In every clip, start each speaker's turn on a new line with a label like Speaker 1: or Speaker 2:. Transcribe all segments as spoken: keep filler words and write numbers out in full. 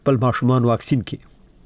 Speaker 1: خپل ماشومان واکسین کړي؟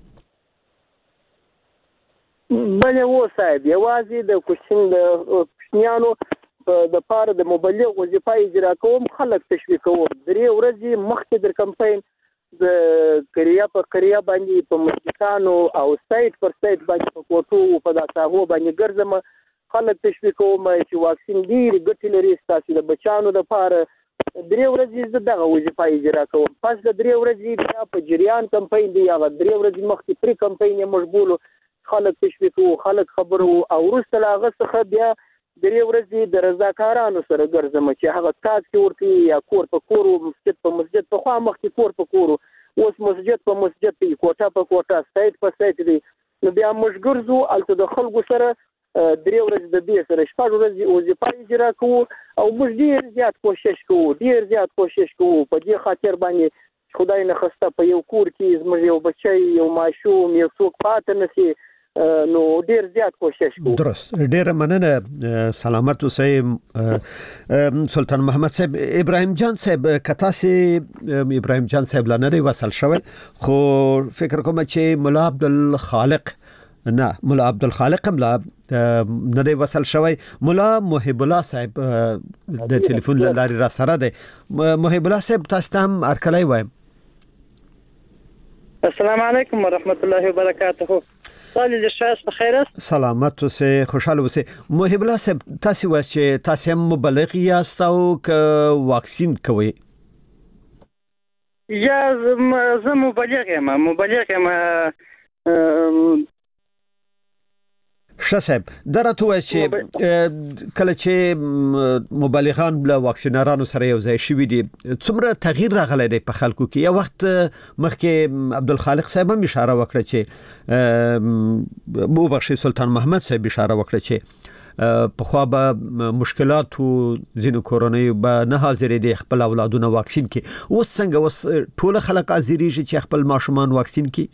Speaker 2: بله و صاحب یوازې د کوچنیانو د کوچنیانو د پاره د مبلغ وظیفه اجرا کوم، خلک تشویق کوم. درې ورځې مخکې د کمپاین د کریا په کریا باندې په مسجدانو او سایت پر سایت باندې په کوټو په داساهو باندې ګرځم، خلک تشویق کوم چې واکسین ډیر ګټې لري ستاسو د بچانو د پاره. درې ورځې زه دغه وظیفه اجرا کوم. پس د درې ورځې بیا په جریان کمپاین دی، هغه درې ورځې مخکې پری کمپاین یې مشغول، خلک تشویق وو، خلک خبرو، او وروسته له هغه څخه بیا درې ورځې د رضاکارانو سره ګرځم چې هغه کار کې ورته یا کور په کور، مسجد په مسجد، په خوا مخکې کور په کور، اوس مسجد په مسجد دی، کوټه په کوټه، سایت په سایت دی. نو بیا موږ ګرځو الته د خلکو سره درې ورځې د دې سره شپږ ورځې وظیفه اجرا کوو، او موږ ډیر زیات کوشش کوو ډیر زیات کوشش کوو په دې خاطر باندې خدای نه خسته په یو کور کې زموږ یو بچی، یو ماشوم، یو څوک پاتې نشي، نو ډیر زیات کوشش کوو.
Speaker 1: درست، ډیر مننه. سلامت اوسئ سلطان محمد صاحب. ابراهیم جان صاحب، کتا سي ابراهیم جان صاحب لنه وصل شوی، خو فکر کوم چې مولا عبدالخالق نه مولا عبدالخالق هم لا نه وصل شوی. مولا محب الله صاحب د ټلیفون لاري را سره دی. محب الله صاحب تاسو ته هم ارکلای وایم.
Speaker 3: السلام علیکم ورحمت الله وبرکاته. سالي لشاس بخیر است.
Speaker 1: سلامت اوسئ، خوشاله اوسئ. محب الله صاحب، تاسو وایئ چې تاسو هم مبلغ یاست او ک واکسین کوئ؟
Speaker 3: یا زه مبلغ یم مبلغ یم
Speaker 1: ښه صاحب، درته وایي چې کله چې مبلغان له واکسینرانو سره یو ځای شوي دي، څومره تغییر راغلی دی په خلکو کې؟ یو وخت مخکې عبدالخالق صاحب هم اشاره وکړه چې وبخښئ سلطان محمد صاحب اشاره وکړه چې پخوا به مشکلات او ځینو کورنۍ به نه حاضرې دي خپل اولادونه واکسین کړي. اوس څنګه؟ اوس ټول خلک حاضرېږي چې خپل ماشومان واکسین کړي؟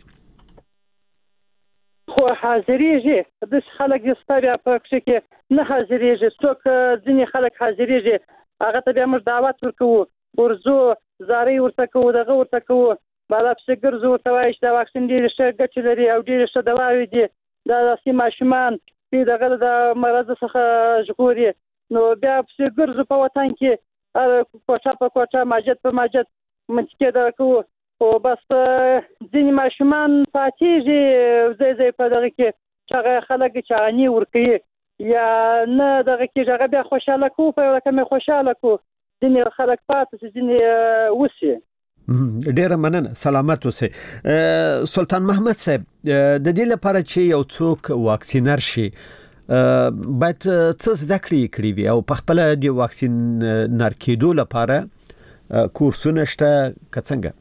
Speaker 3: خو حاضرېږي، د خلک یستابیا په کې نه حاضرېږي، څوک ځینې خلک حاضرېږي، هغه ته بیا موږ دعوت ورکوو، ورځو زارۍ ورته کوو، دغه ورته کوو، بالا پسې ګرځو، ورته وایي چې دا واکسین ډېرې ښه ګټې لري او ډېرې ښه دواوې دي، دا داسې ماشومان چې دغه د مرض څخه ژغوري. نو بیا پسې ګرځو په وطن کې، کوټه په کوټه، مسجد په مسجد منطقې دغه کوو. او بس ځینې ماشومان پاتېږي ځای ځای په دغه کې چې هغه خلک چې هغه نی ورکوي یا نه دغه کې هغه بیا خوشحاله کوو، په یو رقم یې خوشحاله کوو، ځینې خلک پاتې شي، ځینې وسي.
Speaker 1: ډیره مننه، سلامت اوسئ. سلطان محمد صاحب، د دې لپاره چې یو څوک واکسینر شي باید څه زده کړې کړې وي او په خپل د واکسین نر کېدو لپاره کورسونه شته که څنګه؟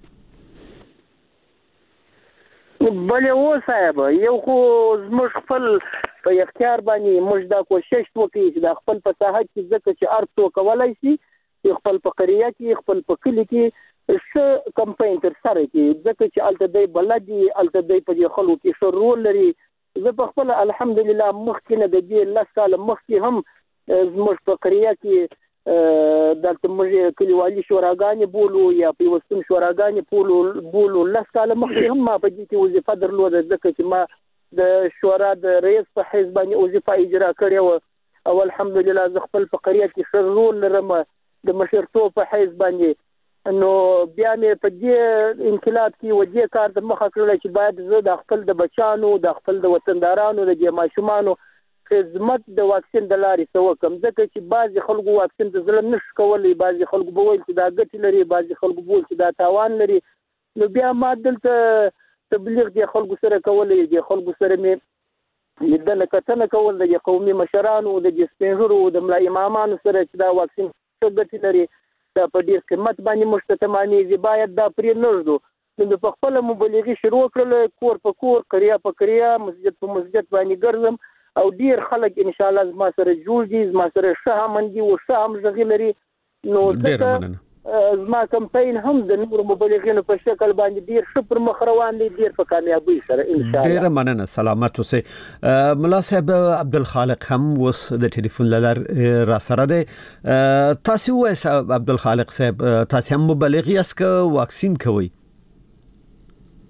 Speaker 2: بله و صاحب، یو خو زموږ خپل په اختیار باندې موږ دا کوشش وکړو چې دا خپل په ساحه کې ځکه چې هر څوک کولای شي خپل په قریه کې، خپل په کلي کې څه کمپاین تر سره کې، ځکه چې الته دی بلد دي، الته دی په دې خلکو کې ښه رول لري. زه په خپل الحمدلله مخکې نه د دې لس کاله مخکې هم زموږ په قریه کې دلته موږ کلیوالي شوراګانې بولو یا پیوستون شوراګانې بولو، لس کاله مخکې هم ما په دې کې وظیفه درلوده، ځکه چې ما د شورا د رئیس په حیث باندې وظیفه اجرا کړې وه، او الحمدلله زه خپل په قریه کې ښه رول لرم د مشرتوب په حیث باندې. نو بیا مې په دې انقلاب کې و دې کار د مخه کړل چې باید زه د خپل د بچانو، د خپل د وطندارانو، د دې ماشومانو خدمت د واکسین د لارې څه وکم، ځکه چې بعضې خلکو واکسین د زړه نشي کولی، بعضې خلکو به ویل چې دا ګټې لري، بعضې خلکو به ویل چې دا تاوان لري. نو بیا ما دلته تبلیغ د خلکو سره کولی، د خلکو سره مې لیدنه کتنه کول، د قومي مشرانو، د سپین ږیرو، د ملا امامانو سره چې دا واکسین څه ګټې لري، دا په ډېر قیمت باندې موږ ته تمامېږي، باید دا پرې نه ږدو. نو په خپله مبلغي شروع کړل، کور په کور، قریه په قریه، مسجد په مسجد باندې ګرځم، او ډیر خلک ان شاء الله زما سره جوړ دي، زما سره ښه امن دي او ښه همغږي لري. نو ځکه زما کمپاین هم د نور مبلغینو په شکل باندې ډیر ښه پر مخ روان دي، ډیر په کامیابی سره ان شاء الله.
Speaker 1: ډیر مننه، سلامت اوسئ. ملا صاحب عبدالخالق هم اوس د ټلیفون لار را سره دی. تاسو وایئ عبدالخالق صاحب، تاسو هم مبلغ یاست که واکسین کوئ؟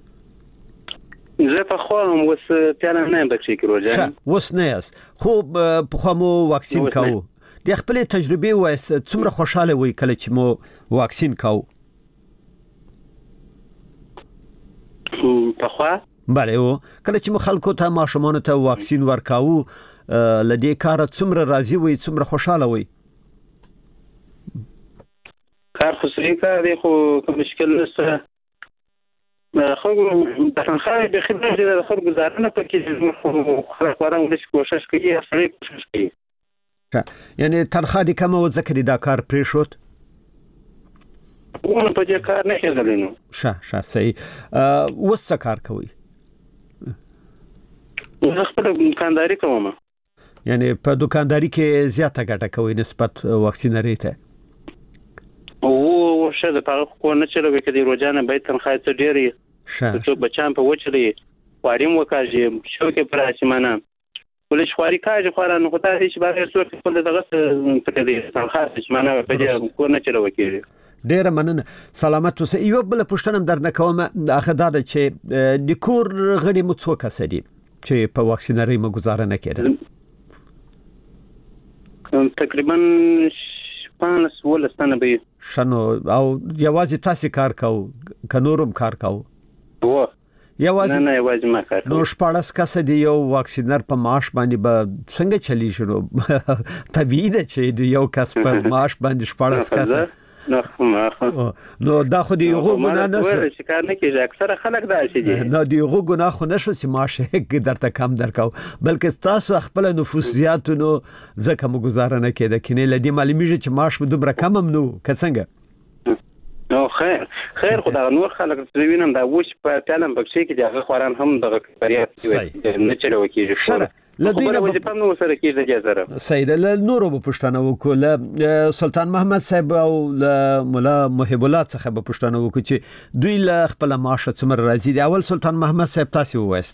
Speaker 4: زه په خوا هم اوس پیاله نه یم پکې کې روژانې.
Speaker 1: اوس نه یاست. خو پخوا مو واکسین کوو. د خپلې تجربې وایست څومره خوشاله وئ کله چې مو واکسین کوو؟
Speaker 4: پخوا
Speaker 1: بله و کله چې مو خلکو ته ماشومانو ته واکسین ورکاوه لدې کار څومره راضي وئ څومره خوشاله وئ؟
Speaker 4: کار خو صحیح کار دی خو کوم مشکل نشته. خلکو د تنخواه د خدمت د خلکو گزارنه پکې خلک وران ولې کوشش کوي اصلي کوشش کوي.
Speaker 1: یعنی تنخواه دې کمه و ځکه دا کار پرې شوت؟
Speaker 4: ونه په دې کار نه کېدلی نو.
Speaker 1: ښه ښه صحیح. اوس څه کار کوئ؟
Speaker 4: زه خپله دکانداري کوم.
Speaker 1: یعنی په دکانداري کې زیاته ګټه کوئ نسبت واکسینرۍ ته؟
Speaker 4: او شه د پاره خو نه چلوي کدي روزانه به تنخواه ته ډېری څو بچان په وچلې واریم وکاږي شو کې پراسي معنا ولې شواري کاږي خورانه خو ته هیڅ بار څو خپل دغه څه دي تنخواه چې معنا په دې کو نه چلوي کېږي.
Speaker 1: ډېر مننه. سلامت اوسئ. یو بل پوښتنه درنه کوم اخر دا چې د کور غړي مو څو کس دي چې په واکسینرۍ مو گزاره نه کړي؟
Speaker 4: تقریبا پانس ولستانه به
Speaker 1: شنو او یوازې تاسو کار کوو که نورم کار کوو؟
Speaker 4: و
Speaker 1: یوازې
Speaker 4: نه نه یوازې ما کار
Speaker 1: نو شپاړس کس دی یو واکسینر په معاش باندې به څنګه چلی شنو طبيعي ده چې یو کس په معاش باندې شپاړس کس
Speaker 4: نو
Speaker 1: نو دا خو دی یو ګناه نه
Speaker 4: چې کار نه کیږي اکثره خلک دا شي دي
Speaker 1: نو دی یو ګناه خو نشو چې معاش درته کم درکاو بلکې تاسو خپل نفوس زیاتونو ځکه مو گزاره نه کېده کینه لدی معلومیږي چې معاش مو دومره کم هم نو که څنګه؟
Speaker 4: نو خیر خیر خدای نور خلک وینم دا وښ په تعلم بخښي کې دغه خوران هم دغه فریاد نه چلو کیږي
Speaker 1: لدينا
Speaker 4: ب... نو سره کېږي جزره
Speaker 1: سید له نورو په پښتنه وکول سلطان محمد صاحب او مولا محب الله څخه په پښتنه وکړي چې دوی له خپل معاش څومره راځي دی. اول سلطان محمد صاحب تاسو وایست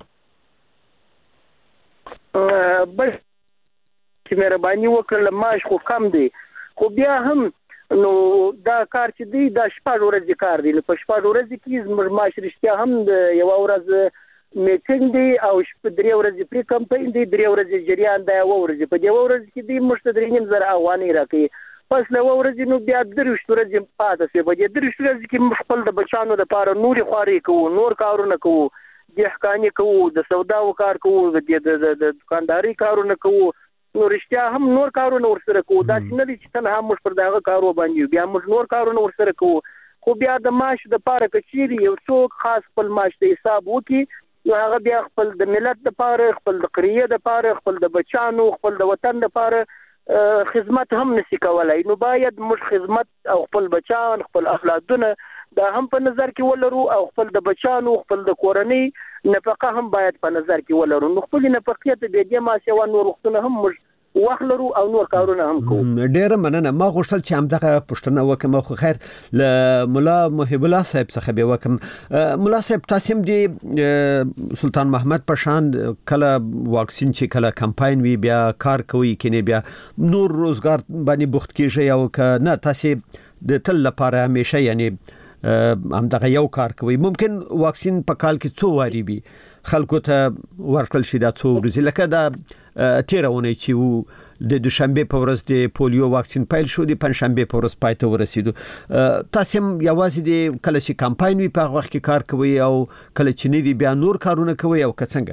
Speaker 2: بس چې مهرباني وکړه معاش خو کم دی خو بیا هم نو دا کار چې دی دا شپږ ورځې کار دی نو په شپږ ورځې کې زموږ معاش رښتیا هم د یو ورځ میټینګ دی او شپږ درې ورځې پری کمپاین دی درې ورځې جریان دی او ورځې په دې ورځ کې دی مشتری نیم زر افغانۍ راکړي پس له ورځې نو بیا درې ورځې پاتې شي په دې درې ورځې کې خپل د بچانو لپاره نوري خواري کوو نور کارونه کوو د حقانی کوو د سودا وکړ کوو د دکانداري کارونه کوو نو رښتیا هم نور کارونه ورسره کوو دا چې نه دي چې تنها موږ پر دغه کارو باندې بیا موږ نور کارونه ورسره کوو خو بیا د معاش د پاره کچيري یو څوک خاص خپل معاش ته حساب وکړي نو هغه بیا خپل د ملت لپاره خپل د قریه لپاره خپل د بچانو خپل د وطن لپاره خدمت هم نشي کولای نو باید موږ خدمت او خپل بچان خپل اولادونه دا هم په نظر کې ولرو او خپل د بچانو خپل د کورنۍ نفقه هم باید په نظر کې ولرو نو خپل نفقه ته به د ما سیوا نور وختونه هم موږ واخلرو او نور کارونه هم کوو.
Speaker 1: ډیره مننه. ما غوښتل چې همدغه پښتنه وکم خو خیر ل مولا محب الله صاحب څخه به وکم. مولا صاحب تاسو هم دی سلطان محمد پشان کله واکسین چې کله کمپاین وی بیا کار کوي کینه بیا نور روزګار باندې بوخت کیږي او که نه تاسو د تل لپاره همیشه یعنی همدغه یو کار کوي ممکن واکسین په کال کې څو واری وي خلکو ته ورکړل شي دا څو ورځې لکه دا تیرونه چې وو د دوشنبه په ورځ د پولیو واکسین پیل شو د پنځشنبه په ورځ پای ته ورسېدو تاسو هم یوازې د کله چې کمپاین وی په وخت کې کار کوي او کله چې نوی بیا نور کارونه کوي او که څنګه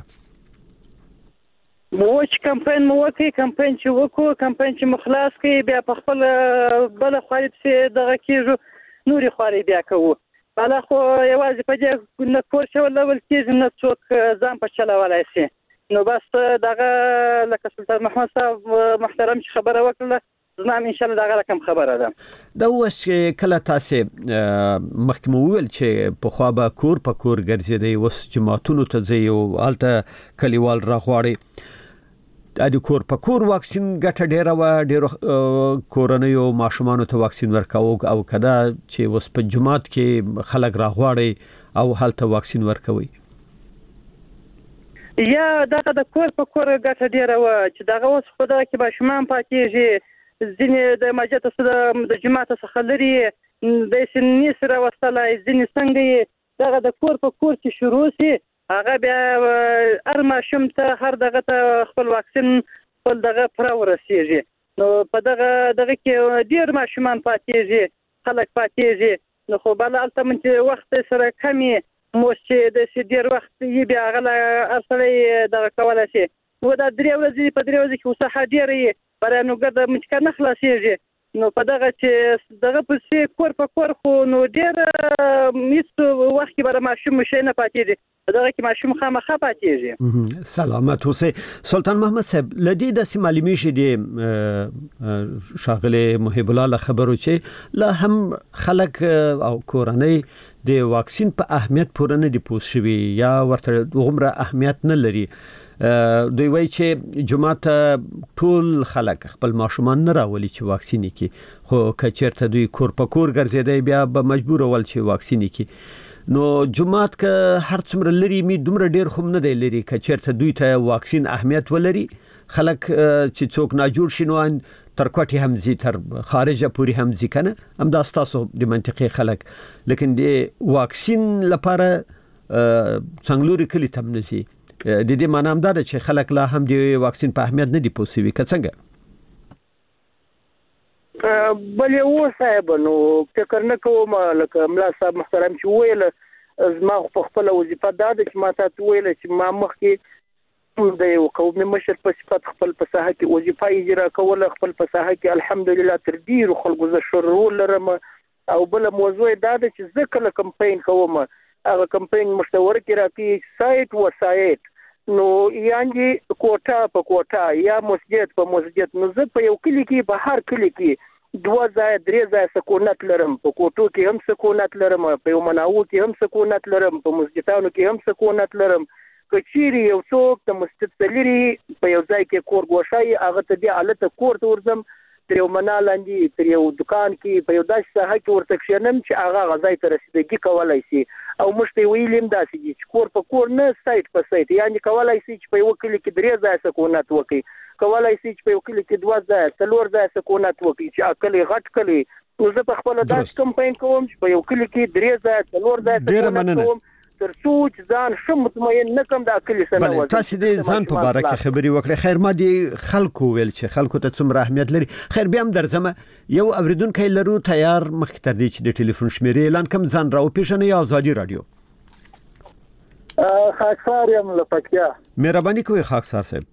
Speaker 3: مو چې کمپاین مو وکړي کمپاین چې وکړو کمپاین چې مخلاص کړي بیا په خپل بل خالد سي دغه کېږو نوري خوري بیا کوو بالا خو یوازې په دې نه کور شو لول کېږي نه څوک ځان په چلولای شي نو بس دغه لکه سلطان محمد صاحب محترم چې خبره وکړه زما ان شاء الله دغه رقم خبره ده
Speaker 1: دا اوس چې کله تاسو مخکې ویل چې په خوا به کور په کور ګرځېدي اوس جماعتونو ته ځي او الته کلیوال راغواړي د کور په کور واکسین ګټه ډیره و ډیرو کورنیو ماشومانو ته واکسین ورکاو او کدا چې اوس په جماعت کې خلک راغواړي او هلته واکسین ورکوي
Speaker 3: یا دغه د کور په کور ګټه ډیره و چې دغه اوس خدای کې ماشومان پاتېږي ځینې د ماجت سره د جماعت څخه لري د سنې سره وصلای ځینې څنګه دغه د کور په کور کې شروع شي هغه بیا هر ماشوم ته هر دغه ته خپل واکسین خپل دغه پر ورسیږي. نو په دغه دغه کې ډیر ماشومان پاتېږي، خلک پاتېږي. نو خو بل البته من چې وخت سره کمی مو چې د ډیر وخت یې بیا غل اصلي دغه کولای شي. نو دا درې ورځې په درې ورځې کې وسه ډیرې برای نو ګرځه مې کنه خلاصيږي. نو په دغه چې دغه په سی کور په کور خو نو ډیر میست وخت کې برای ماشوم مشه نه پاتېږي، دغه کې ماشوم خامخا پاتېږي.
Speaker 1: سلامت اوسئ. سلطان محمد صاحب لدی د سیمالیمی شه دی شاغله محب الله خبرو چې لا هم خلک او کورنۍ د واکسین په اهمیت پوره نه دی پوس شوی یا ورته عمره اهمیت نه لري. دوی وایي چې جمعه ټول خلک خپل ماشومان نه راولي چې واکسین کی، خو کچرته دوی کور په کور ګرځیدای بیا به مجبور ول چې واکسین کی. نو جمعه که هر څومره لري می دومره ډیر خو نه دی لري کچرته دوی ته واکسین اهمیت ولري. خلک چې څوک نه جوړ شي نو تر کوټي هم زی تر خارجه پوری هم زی کنه هم دا تاسو د منطقي خلک، لیکن د واکسین لپاره څنګه کلی تم نسی د دې معنی هم دا چې خلک لا هم د واکسین په اهمیت نه دی پوسوي که څنګه؟
Speaker 2: بلې و صاحب نو فکر نه کوم لکه ملا صاحب محترم چې ویل زما په خپل وظیفه دا ده چې ما ته ویل چې ما مخکې د یو قومي مشر په صفت خپل په ساحه کې وظیفه اجرا کوله، خپل په ساحه کې الحمدلله تر ډیرو خلکو زه شرور لرم. او بل موضوع دا ده چې زه کله کمپاین کوم هغه کمپاین مشتور کې راکې سایت و سایت نو یانجی کوټه په کوټه یا مسجد په مسجد. نو زه په یو کلی کې په هر کلی کې دوه ځای درې ځای سکونت لرم، په کوټو کې هم سکونت لرم، په یو مناو کې هم سکونت لرم، په مسجدانو کې هم سکونت لرم. کچيري یو څوک د مسجد سلیری په یو ځای کې کور ګوښای هغه ته دی حالت کور ته ورزم تر یو منالاندې تر یو دکان کې په یو داسې ساحه کې ورته کښینم چې هغه غځای ته رسیدګي کولای شي. او مشته ویلیم داسې چې کور په کور نه سایت په سایت یعنی کولای شي چې په یو کلی کې درې ځای سکونت وکړي، کولای شي چې په یو کلی کې دوه ځای څلور ځای سکونت وکړي چې اکل غټ کلی. نو زه په خپل داسې کمپاین کوم چې په یو کلی کې درې ځای څلور ځای سکونت کوم تر څو چې ځان شم مطمئن نکم د اکل سره وځي.
Speaker 1: تاسو دې ځان په باره کې خبري وکړه. خیر ما دي خلکو ویل چې خلکو ته څومره اهمیت لري. خیر بیا هم درځم یو اوریدونکو لرو تیار مخکې تر دې چې د ټلیفون شمیرې اعلان کوم ځان راو پیژنې یا ازادي رادیو.
Speaker 5: خاکسار یم لپکیا.
Speaker 1: مهرباني کوئ خاکسار صاحب.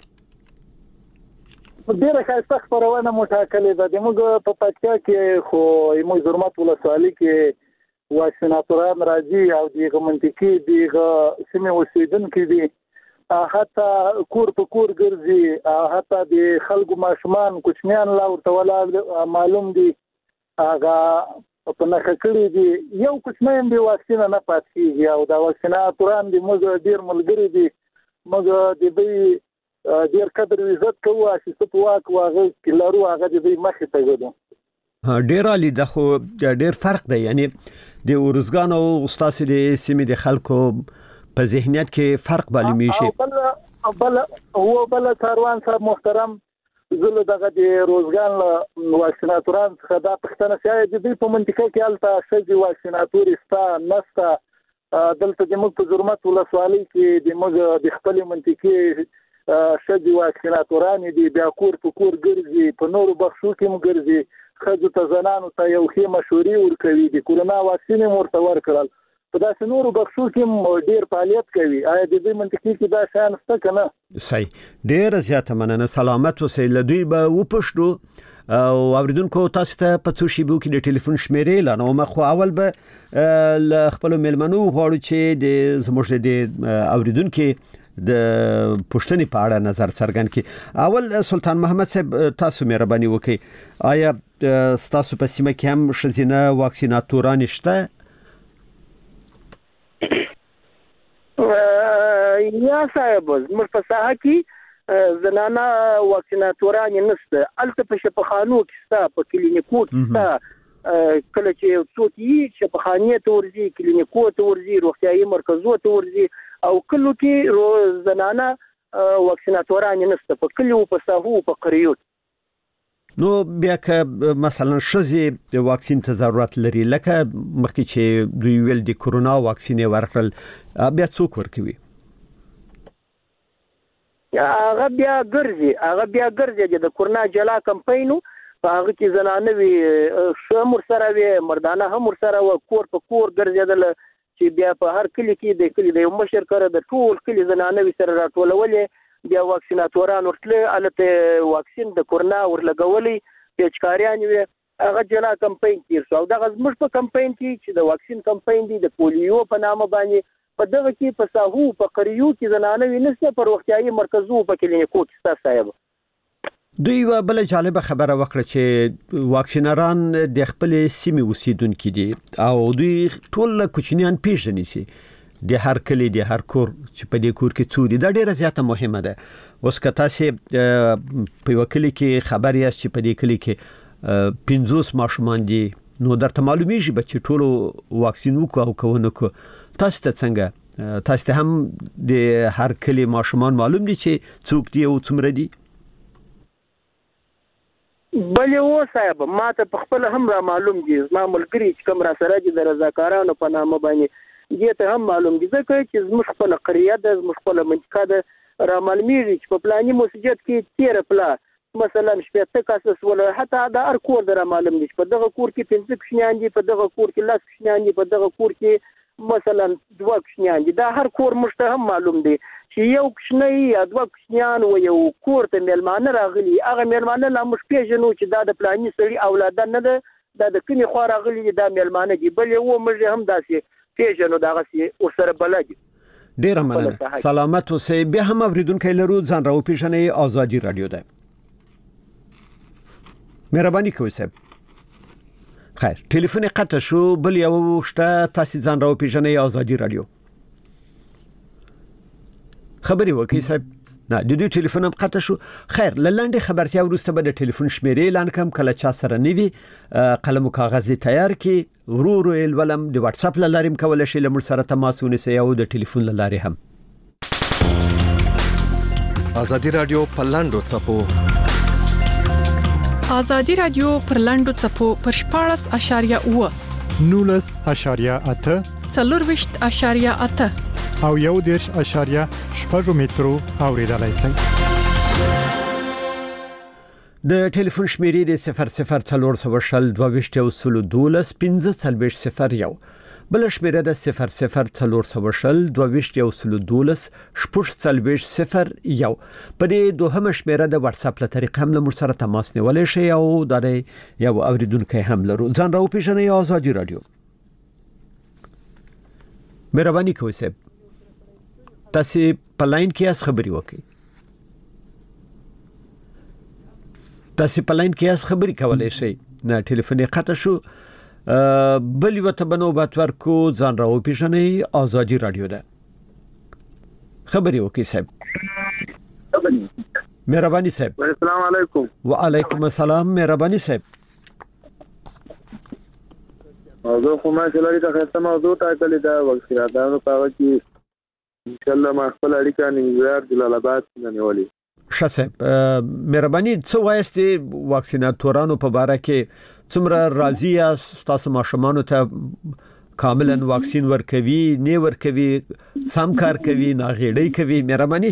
Speaker 5: ډیره ښایسته خپرونه مو ټاکلې ده. موږ په پکتیا کې خو موږ زرمت ولسوالۍ کې واکسیناتوران راځي او دغه منطقي دغه سیمه اوسیدونکو دي، حتی کور په کور ګرځي، حتی د خلکو ماشومان کوچنیان لا ورته ولا معلوم دي هغه په نخښه کړي دي. یو کوچنی دی واکسین نه پاتېږي او دا واکسیناتوران دي موږ ډیر ملګری دي، موږ د دې ډیر قدر عزت کوو چې څه په واک واغې کې لرو هغه د دې مخې ته ګورو.
Speaker 1: ډیر علی د خو ډیر فرق دی، یعنی د ورزګان او استاد د سیمې د خلکو په ذهنیت کې فرق معلومي شي.
Speaker 5: بل بل هو بل کاروان صاحب محترم زله دغه د روزګان واکسیناتوران څخه دا پښتنه شای د دې په منطقه کې الته شې واکسیناتوري ستا نستا دلته د موږ په زرمت ولسوالۍ کې د موږ د خپل منطقه شې واکسیناتوران دي بیا کور په کور ګرځي، په نورو بخښو کې هم ګرځي، خځو ته زنانو ته یو ښه مشورې ورکوي، د کورونا واکسین ورته ورکړل، په داسې نورو بخښو کې ډیر فعالیت کوي. آیا د دې منطقې کې دا شان شته کنه؟
Speaker 1: صحیح. ډیر زیاته مننه. سلامت اوسئ. لدوی به وپښتو او اوریدونکو تاسو ته په څو شیبو کې د ټلیفون شمیرې اعلان او مخ اول به ل خپل ملمنو غواړو چې د زموږ د اوریدونکو د پښتني په اړه نظر څرګند کړي. اول سلطان محمد صاحب تاسو مهرباني وکړئ، آیا تاسو په سیمه کې هم شزینه واکسیناتوران شته؟
Speaker 2: یا صاحب زموږ په ساحه کې زنانه واکسیناتوران نشته، الته په شفاخانو کې شته، په کلینیکو کې شته. کله چې څوک یې شفاخانه ته ورځي، کلینیکو ته ورځي، روغتيایي مرکزو ته ورځي او کله کې زنانه واکسیناتوران نشته په کلیو په ساحو په قریو.
Speaker 1: نو بیا که مثلا شزي د واکسین ته ضرورت لري لکه مخکې چې دوی ویل د کورونا واکسین ورکړل بیا څوک ورکوي؟
Speaker 2: هغه بیا ګرځي هغه بیا ګرځي د کورنا جلا کمپاینو هغه کې زنانه وی شمر سره وی مردانه هم سره و کور په کور ګرځیدل چې بیا په هر کلی کې د کلی د مشر کړه د ټول کلی زنانه وی سره راټولولې بیا واکسیناتوران ورتله الته واکسین د کورنا ورلګولې پیچکاریان وی هغه جلا کمپاین تیر شو دغه زموږ په کمپاین کې چې د واکسین کمپاین دی د پولیو په نامه باندې په دغه کې په ساحو په قریو کې زنانه وینسته پر وختیاي مرکزو په کلینیکو کې تاسو صاحب
Speaker 1: دوی و بل جالب خبره وکړه چې واکسینران د خپل سیمې اوسیدونکو دي او دوی ټول کوچنیان پیژني سي د هر کلی د هر کور چې په دې کور کې څو دي دا ډیره زیاته مهمه ده. اوس که تاسو په وکیل کې خبر یاست چې په دې کلی کې پنځوس ماشومان دي نو درته معلومیږي چې ټول واکسین وکړو او کوونه کو تاسو ته څنګه تاسو ته هم د هر کلی ماشومان معلوم دي چې څوک دی او څومره دي؟
Speaker 2: بلې و صاحب ما ته په خپل هم را معلوم دي ما ملګری چې کوم را سره دي د رضاکارانو په نامه باندې دې ته هم معلوم دي ځکه چې زموږ خپل قريه ده زموږ خپل منطقه ده را معلومیږي چې په پلاني مسجد کې تیر پلا مثلا شپږ کاسس ولا حتی دا ار کور در معلوم دي په دغه کور کې پنځه کښنیان دي په دغه کور کې لاس کښنیان دي په دغه کور کې مثلا دوه کښنیان دي دا هر کور مشته هم معلوم دي چې یو کښنی یا دوه کښنیان و یو کور ته میلمانه راغلي هغه میلمانه لا مش پیژنو چې دا د پلاني سړي اولاد نه ده دا د کمی خو راغلي دا میلمانه دي بل یو مجه هم داسې پیژنو دغه سي او سره بلدي.
Speaker 1: ډیر مننه سلامت اوسئ. بیا هم اوریدونکو لرو ځان راو پیژنې آزادي رادیو ده. مهرباني کوئ صاحب. خیر ټلیفون قطع شو بل یو شته تاسو ځان راو پیژنې آزادي رادیو خبري وکي صاحب نه د دې ټلیفون هم قطع شو. خیر لاندې خبرتیا ورسته به د ټلیفون شمیرې اعلان کوم کله چا سره نیوي قلم او کاغذ تیار کی ورور ال ولم د واتس اپ لاریم کول شي لمر سره تماس ونیسي او د ټلیفون لارې هم.
Speaker 6: آزادي رادیو پلاندو چپو
Speaker 7: آزادي رادیو پر لاندو چپو پر شپاړس اشاریه اوه
Speaker 8: نولس اشاریه اته
Speaker 7: څلورویشت اشاریه اته
Speaker 8: او یو دیرش اشاریه شپږ مترو اوریدلای شئ.
Speaker 1: د ټلیفون شمیرې د صفر صفر څلور سو شل دوه ویشت او سلو دولس پنځه څلوېښت صفر یو بل شمیره د صفر صفر څلور سو شل دوه ویشت او سلو دولس شپږ څلوېښت صفر یو په دې دوهمه شمیره د واتس اپ له طریقې هم له سره تماس نیولای شئ او د یو اوریدونکو هم لرو. ځان راو پیژنې آزادي رادیو. مهرباني کوئ صاحب تاسو په لاین کې اس خبري وکړئ. تاسو په لاین کې اس خبري کولای شئ. نه ټلیفون قطع شو بل یو ته بنو باتور کو ځان راو پیژنې آزادي رادیو ده. خبري وکړئ صاحب. مهرباني صاحب.
Speaker 2: السلام علیکم.
Speaker 1: وعلیکم السلام مهرباني صاحب.
Speaker 9: موضوع خو ما چې لري ته خسته موضوع ټاکلې ده واکسیناتانو په هغه کې ان شاء الله ما خپل اړیکه نیمګړی جلال آباد نه نیولې.
Speaker 1: ښه صاحب مهرباني څه وایست واکسیناتورانو په باره کې څومره راضي یاست تاسو ماشومانو ته کاملا واکسین ورکوي نه ورکوي سم کار کوي ناغېړی کوي؟ مهرباني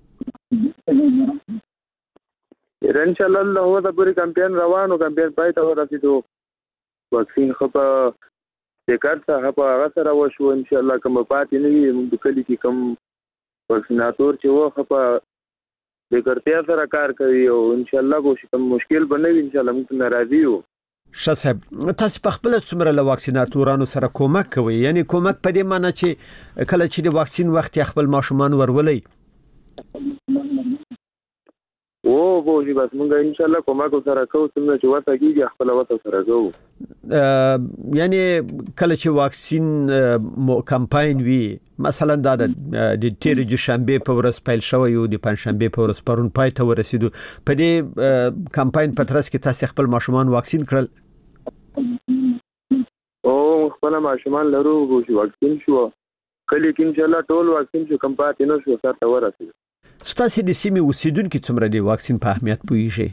Speaker 9: ان شاء الله هو دا پوری کمپاین روانو کمپاین پای ته ورسېدو واکسین خو په ټیکټ څخه په هغه سره وشو ان شاء الله کوم پاتې نه وي موږ کلی کې کوم واکسیناتور چې و خو په د ګرتیا سره کار کوي او ان شاء الله کوم مشکل بنوي ان شاء الله موږ ناراضي یو.
Speaker 1: ښه صاحب تاسو په خپل څومره له واکسیناتورانو سره کومک کوي یعنی کومک په دې معنی چې کله چې د واکسین وخت خپل ماشومان ورولي
Speaker 9: او وو چې بس موږ ان شاء الله کومک سره کوو څنګه چې وته کیږي خپل وته سره کوو
Speaker 1: یعنی کله چې واکسین کمپاین وی مثلا دا د تیر جشنبه په ورځ پیل شوی او د پنځشنبه په ورځ پرون پای ته ورسېدو په دې کمپاین په ترڅ کې تاسو خپل ماشومان واکسین کړل؟
Speaker 9: او خپل ماشومان لرو چې واکسین شو کله کې ان شاء الله ټول واکسین شو کم پاتې نه شو سره ورسېدو.
Speaker 1: ستاسو د سیمې اوسیدونکو څومره د واکسین په اهمیت پوهیږي؟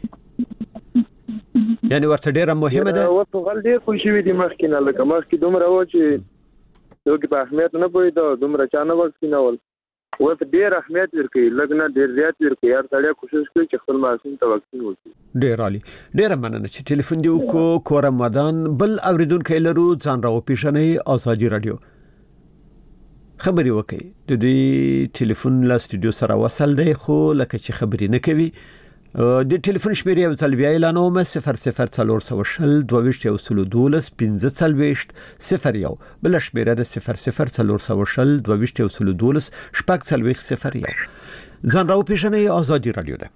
Speaker 1: یعنی ورته ډیره مهمه ده؟
Speaker 9: او څو غل ډیر خوشي وي د مخکې نه لکه مخکې دومره و چې یو کې په اهمیت نه پوهېدو دومره چا نه واکسینول و ته ډیر اهمیت ورکړي لګنه ډیر زیات ورکړي هر سړی کوشش کوي چې خپل ماشوم ته واکسین ورکړي.
Speaker 1: ډیر عالی ډیر مننه چې ټلیفون دی وکړو. کورم مدان بل اوریدونکو لرو ځان راو پیښنې ازادي رادیو خبري وکي د دې ټلیفون لا سټوډیو سره وصل دی خو لکه چې خبري نه کوي. د ټلیفون شمیرې او تلبیه اعلانومه صفر صفر څلور سو شل دوه یو سلو دولس پنځه څلوېښت صفر یو بل شمیره د صفر صفر څلور سو شل دوه یو سلو دولس شپږ څلوېښت صفر یو. ځان راو پیښنې ازادي رادیو ده.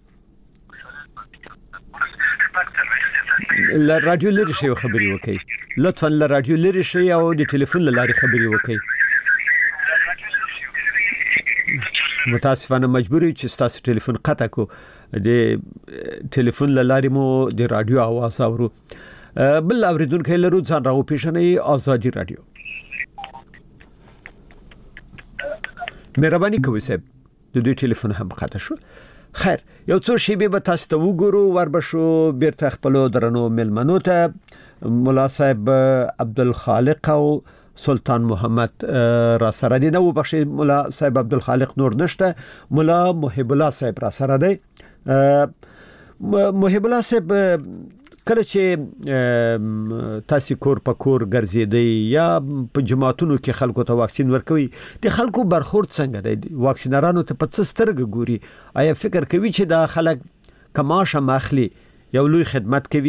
Speaker 1: ل رادیو لري شی خبري وکي لطفا ل رادیو لري شی او د ټلیفون لاري خبري وکي. متاسفانه مجبوری چې تاسو ټلیفون قطع کو د ټلیفون لاري مو د رادیو आवाज اورو. بل اوریدونکو لرو ځان راو پیښنې ازادي رادیو. مهرباني کوئ صاحب د دې ټلیفون هم قطع شو. خیر یو څو شی به تاسو ته وګورو وربشو بیرته خپل درنو ملمنو ته مولا صاحب عبدالخالق او سلطان محمد را سره دی. نو بخشي مولا صاحب عبدالخالق نور نشته. مولا محب الله صاحب را سره دی. محب الله صاحب کله چې تاسو کور په کور ګرځیدي یا په جماعتونو کې خلکو ته واکسین ورکوي د خلکو برخورد څنګه دی؟ واکسینرانو ته په څه سترګه ګوري؟ آیا فکر کوي چې دا خلک کماشه ماخلي یو لوی خدمت کوي؟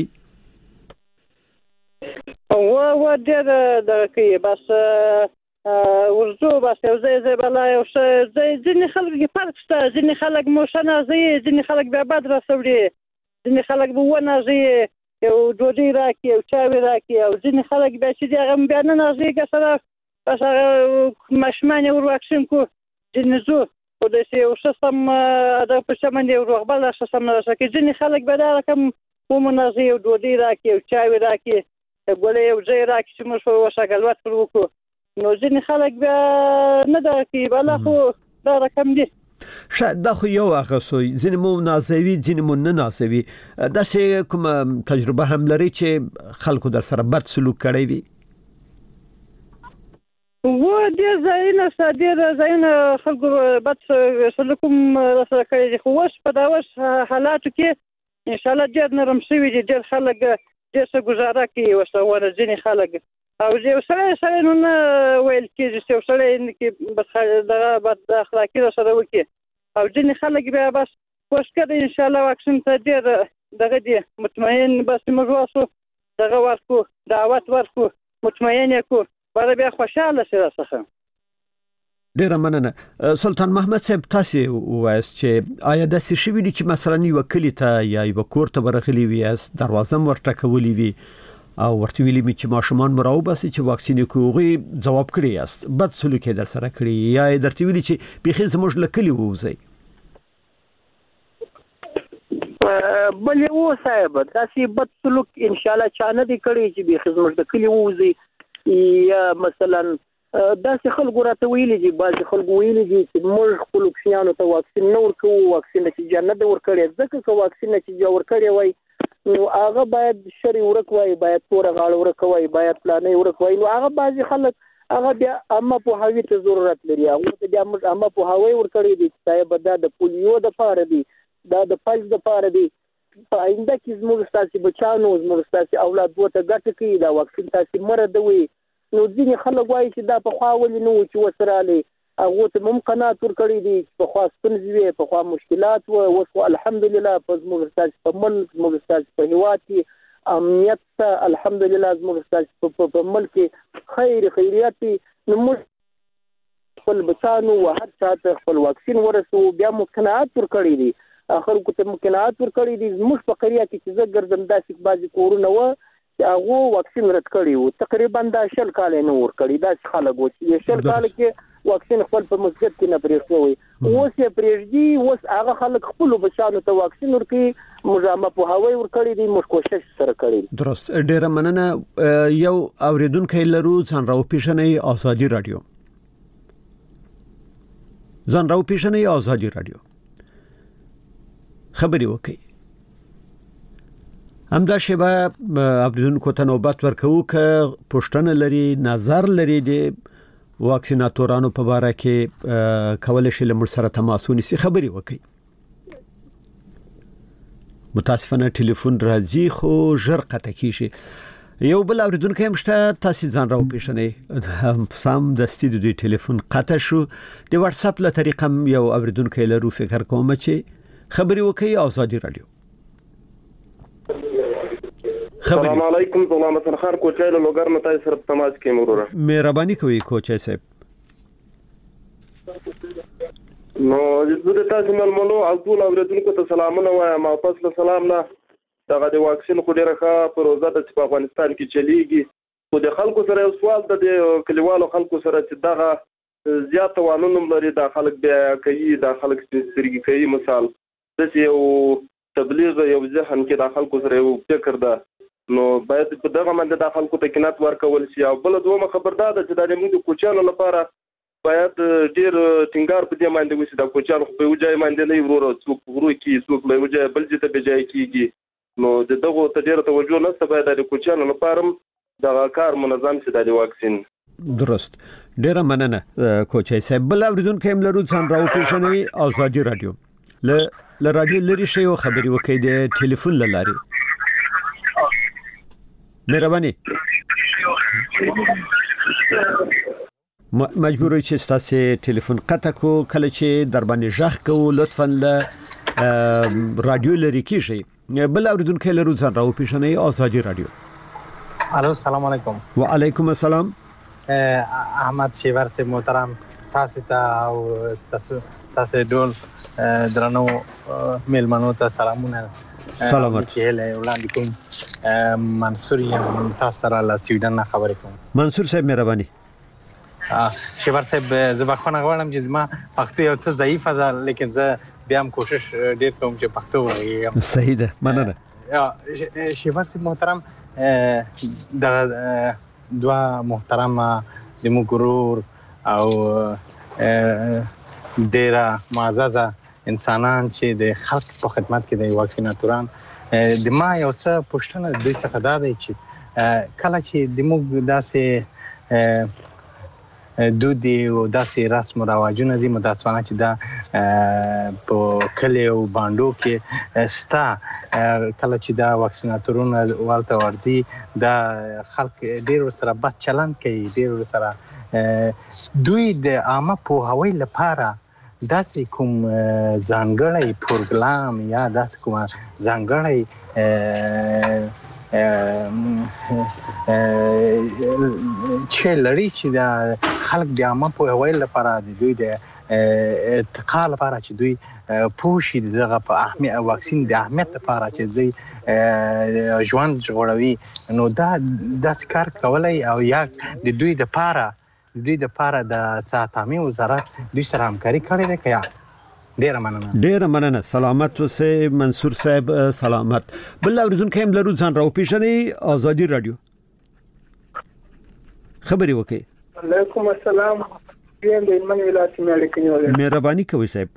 Speaker 3: و و ډېر د کې بس ورزو بس یو ځای ځای بلا یو ځای ځینې خلک کې فرق شته. ځینې خلک موشنه زی ځینې خلک بیا بد راسوړي ځینې خلک به ونه زی یو ډوډۍ راکړي یو چاوي راکړي او ځینې خلک بیا چې هغه بیا نه نازېږي سره بس هغه ماشومان ور واکسین کو ځینې زو او د یو سیستم د په چمن یو روغبل سیستم راځي ځینې خلک به دا رقم ومنازي یو ډوډۍ راکړي یو چاوي راکړي ګولې یو ځای راکړي چې موږ وشاګلوت وکړو. نو ځینې خلک بیا نه دا کوي بل خو دا رقم دي.
Speaker 1: شاید دا خو یو هغه سوی ځینې مو نازوي ځینې مو نه نازوي. داسې کوم تجربه هم لري چې خلکو در سره بد سلوک کړی وي؟
Speaker 3: و ډېر ځایونه شته ډېر ځایونه خلکو بد سلوک هم راسره کړی دي خو اوس په دا اوس حالاتو کې انشاءالله ډېر نرم شوي دي. ډېر خلک ډېر څه ګزاره کوي ورسره ځینې خلک او یو سړی سړی نو نه ویل کېږي چې یو سړی کې دغه بد اخلاقي راسره وکړي او ځینې خلک بیا بس کوشش کوي انشاءالله واکسین ته ډېر دغه دي مطمئن بس موږ واسو دغه ورکو دعوت ورکو مطمئن یې کو بل بیا خوشاله شي راڅخه.
Speaker 1: ډېر مننه. سلطان محمد صاحب تاسو وایست چې آیا د څه شوی دي چې مثلا یو کلی ته یا یو کور ته ورغلی وي اس دروازه ورټکولې وي او ورته ویلي می چې ماشومان مراوباسي چې واکسین کوغي جواب کړی است بد سلوک در سره کړی یا درته ویلي چې بخي زموږ لکلی ووزي؟
Speaker 2: بل یو صاحب تاسو بد سلوک ان شاء الله چانه دي کړی چې بخي زموږ د کلی ووزي یا مثلا داسې خلکو راته ویلي دي بعضې خلکو ویلي دي چې موږ خپلو کوچنیانو ته واکسین نه ورکوو واکسین نتیجه نه ده ورکړې ځکه که واکسین نتیجه ورکړې وای نو هغه باید شری ورک وای باید توره غاړه ورک وای باید پلانې ورک وای نو هغه بعضې خلک هغه بیا عامه پوهاوي ته ضرورت لري هغو ته بیا موږ عامه پوهاوی ورکړی دی چې صاحب دا د پولیو دپاره دی دا د فلج دپاره دی په آینده کې زموږ ستاسې بچیانو زموږ ستاسې اولاد ورته ګټه کوي دا واکسین تاسې مه ردوئ. نو ځینې خلک وایي چې دا پخوا ولې نه و چې اوس راغلی هغو ته ممکنات ورکړي دي چې پخوا ستونزې وې پخوا مشکلات و اوس خو الحمدلله په زموږ ستاسې په ملک زموږ ستاسې په هېواد کې امنیت ته الحمدلله زموږ ستاسې په ملک کې خیر خیریت دي. نو موږ خپل بچیانو و هر چا ته خپل واکسین ورسوو بیا ممکنات ورکړي دي خلکو ته ممکنات ورکړي دي. زموږ په قریه کې چې زه ګرځم داسې بعضې کورونه وه چې هغو واکسین رد کړی وو تقریبا دا شل کاله نه ورکړي داسې خلک وو چې شل کاله کې واکسین خپل په مسجد کې نه پرېښود وي اوس یې پرېږدي اوس هغه خلک خپلو بچیانو ته واکسین ورکوي موږ عامه پوهاوی ورکړی دی موږ کوشش سره کړی.
Speaker 1: درست ډېره مننه. یو اورېدونکی لرو ځان راوپېژنئ ازادي راډیو. ځان راوپېژنئ ازادي راډیو خبرې وکړئ. همدا شیبه اوریدونکو ته نوبت ورکوو که پوښتنه لري نظر لري د واکسیناتورانو په باره کې کولای شي له موږ سره تماس ونیسي خبري وکړي. متاسفانه ټلیفون راځي خو ژر قطع کیږي. یو بل اوریدونکو هم شته، تاسو ځان راو پیښنې سم د ستډیو دی ټلیفون قطع شو. د واتس اپ له طریقه یو اوریدونکو لرو فکر کوم چې خبري وکړي. آزادي رادیو خبري.
Speaker 9: السلام علیکم، غلام حسن خان کوچای له لوګر نه تاسو سره تماس کې مروره.
Speaker 1: مهرباني کوي کوچای صاحب.
Speaker 9: نو زه د تاسو ملمنو او ټول اوریدونکو ته سلامونه وایم. او پس له سلام نه دغه د واکسین خو ډیره ښه پروژه ده چې په افغانستان کې چلیږي. خو د خلکو سره یو سوال ده، د کلیوالو خلکو سره چې دغه زیات توانونه لري، دا خلک بیا کوي، دا خلک سترګې کوي. مثال د یو تبلیغ یو ذهن کې د خلکو سره یو فکر ده، نو باید په دغه باندې د خلکو ته قناعت ورکول شي. او بل دومره خبردار ده چې د موږ کوچانو لپاره باید ډیر ټینګار په دې باندې وشي. د کوچانو په یو ځای باندې نه ورو څوک ورو کې څوک له یو ځای بل ځای ته بجای کیږي. نو د دغه ته ډیره توجه نشته، باید د کوچانو لپاره دغه کار منظم شي د واکسین.
Speaker 1: درست، ډیره مننه کوچای صاحب. بل اوریدونکو هم لرو ځان راو پیښنې. آزادي رادیو ل ل رادیو لري شی او خبري وکړي د ټلیفون لاري. مهرباني مجبور یو چې تاسو ټلیفون قطع کو، کله چې در باندې ژغ کو لطفا ل رادیو لري کیږي. بل اوریدونکو لرو ځان راو پیښنې. آزادي رادیو.
Speaker 10: الو السلام علیکم.
Speaker 1: وعلیکم السلام.
Speaker 10: احمد شیور سے محترم، تاسو ته او تاسو تاسو ډول درنو میلمنو ته سلامونه.
Speaker 1: سلامت.
Speaker 10: کله وړاندې کوم منصور یم، تاسو سره له سویډن نه خبرې کوم.
Speaker 1: منصور صاحب مهرباني.
Speaker 10: شیور صاحب زه بخښنه غواړم چې ما پښتو یو څه ضعیفه ده، لیکن زه بیا هم کوشش ډیر کوم چې پښتو وغږیږم.
Speaker 1: صحیح ده، مننه.
Speaker 10: شیور صاحب محترم، د دوا محترمه د مو ګرور او ډیر معززه انسانان چې د خلک په خدمت کې د واکسیناتوران د ما یو څه پوښتنه دوی څخه دا دی چې کله چې د موږ داسې دودي او داسې رسم او رواجونه دي، متاسفانه چې دا په کلی او باندو کې ستا کله چې دا واکسیناتورونه ورته ورځي دا خلک ډیر سره بد چلند کوي، ډیر سره دوی د عامه پوهاوي لپاره داسې کوم ځانګړی پروګرام یا داسې کوم ځانګړی چې لري چې د خلک د عامه پوهاوي لپاره د دوی د ارتقا لپاره چې دوی پوه شي دغه په اهمیت واکسین د اهمیت لپاره چې دوی ژوند ژغوري، نو دا داسې کار کولای او یا د دوی د لپاره د دوی د لپاره د ساتامي وزارت دوی سره همکاري کړې ده که یا؟ ډیره مننه. ډیره
Speaker 1: مننه. سلامت اوسئ منصور صاحب، سلامت. بل اوریدونکو هم لرو ځان راو پیښنې. آزادي رادیو خبري وکړي.
Speaker 11: وعلیکم السلام. یم د من ولایت مالک نیولې.
Speaker 1: مهرباني کوي صاحب.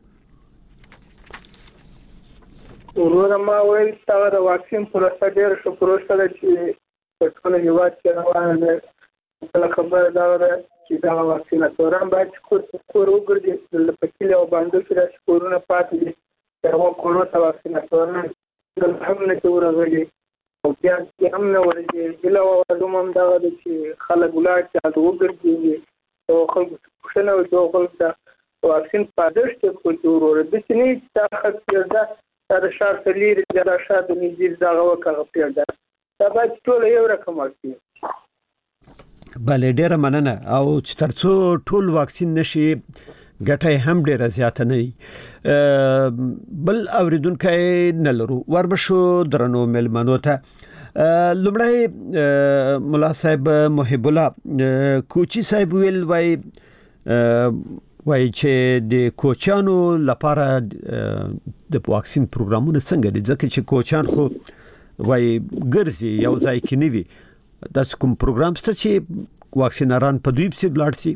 Speaker 11: ورور ما ویل تا د واکسین پروسه ډیر شو پروسه ده چې په ټول هیواد کې روانه ده. کله خبر دا ده چې دا واکسیناتوران باید کور کور وګرځي، د پکیله او باندې کې د کورونه پاتې دي. دا کورونه ته واکسیناتوران د هم نه ورغلي او بیا هم نه ورغلي. بل او هم دا ده چې خلک ولای چې وګرځي او خلک څنګه او خلک ته واکسین پادش ته کوټور د سینې تاخت پیدا د شار تلیر د شار د نږدې دا وکړه پیدا دا باید ټول یو رقم وي.
Speaker 1: بله ډیره مننه. او چې ترڅو ټول واکسین نشي ګټه هم ډیره زیاته نه وي. بل اوریدونکو نه لرو وربشو درنو ملمنو ته. لومړی مولا صاحب محب الله کوچی صاحب ویل وای وای چې د کوچانو لپاره د واکسین پروګرامونه څنګه دي، ځکه چې کوچان خو وای ګرځي یو ځای کې نه وي. تاسو کوم پروګرام ست چې واکسینران په دوی په بلاد سي؟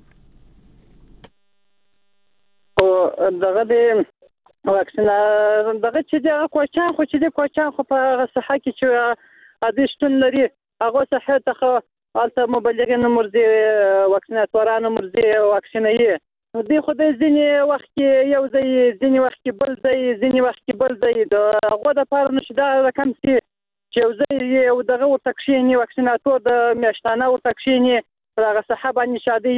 Speaker 3: او دغه د واکسینران دغه چې د کوچان خو چې د کوچان خو په صحه کې چې ادیشتون لري هغه صحه ته البته مبلغین مرزي واکسیناتورانو مرزي واکسینوي نو دی خو د ځینې وخت کې یو ځای ځینې وخت کې بل ځای ځینې وخت کې بل ځای د هغو دپاره نشي دا رقم چې چې یو ځای یو دغه ورته کښېني واکسیناتور د میاشتانه ورته کښېني پر هغه ساحه باندې شادۍ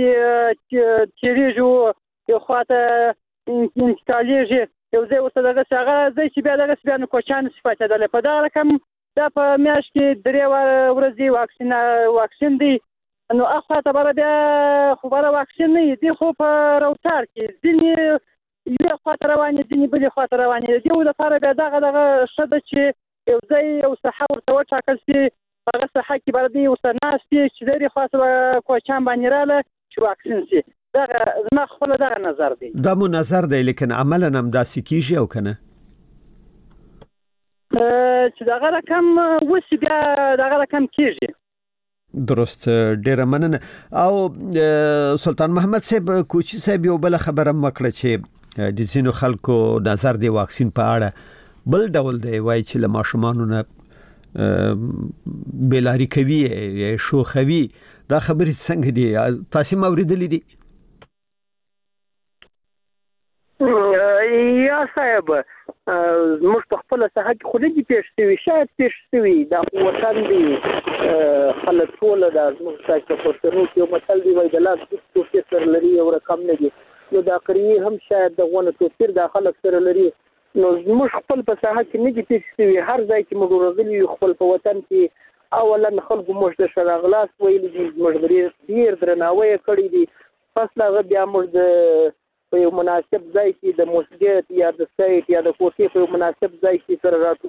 Speaker 3: تېرېږي یو خواته انتقالېږي یو ځای ورته دغسې هغه ځای چې بیا دغسې بیا نو کوچیان نشي پاتېدلی په دغه رقم دا په میاشت کې درې ورځې واکسین واکسین دی نو اخوا ته بره بیا خو بره واکسین نه دی خو په روتار کې ځینې یوې خوا ته روانې ځینې بلې خوا ته روانې د دې لپاره بیا دغه دغه ښه ده چې یو ځای یو ساحه ورته وټاکل شي هغه ساحه کې بره دی ورته ناست وي چې لرې خوا ته به کوچیان باندې راله چې واکسین شي دغه زما خپله دغه نظر دی
Speaker 1: دا مو نظر دی لیکن عملا هم داسې کېږي او که نه
Speaker 3: چې دغه رقم وسي بیا دغه رقم کېږي
Speaker 1: درست ډیره مننه او سلطان محمد صاحب کوچی صاحب یو بل خبره مکړه چې د ځینو خلکو نظر دی واکسین په اړه بل ډول دی وای چې له ماشومانو نه بیلاری کوي شوخوي دا خبرې څنګه دي تاسو موریدلې دي
Speaker 2: یا صاحب موږ په خپل ساحه کې خو لږ پیښ شوي شاید پیښ شوي دا وطن دی خلک ټول دا موږ تاسو په پښتنو کې یو متل دی وای د لاس توفیر سره لري او رقم نه دی نو دا قریه هم شاید د غونه توفیر د خلک سره لري نو موږ خپل په ساحه کې نه پیښ شوي هر ځای چې موږ ورغلي خپل په وطن کې اولا خلکو موږ د شراغلاس ویل دي موږ ډیر درناوی کړی دي فصل هغه بیا موږ د په یو مناسب ځای کې د مسجد یا د سایت یا د کوټې په یو مناسب ځای کې سره راټول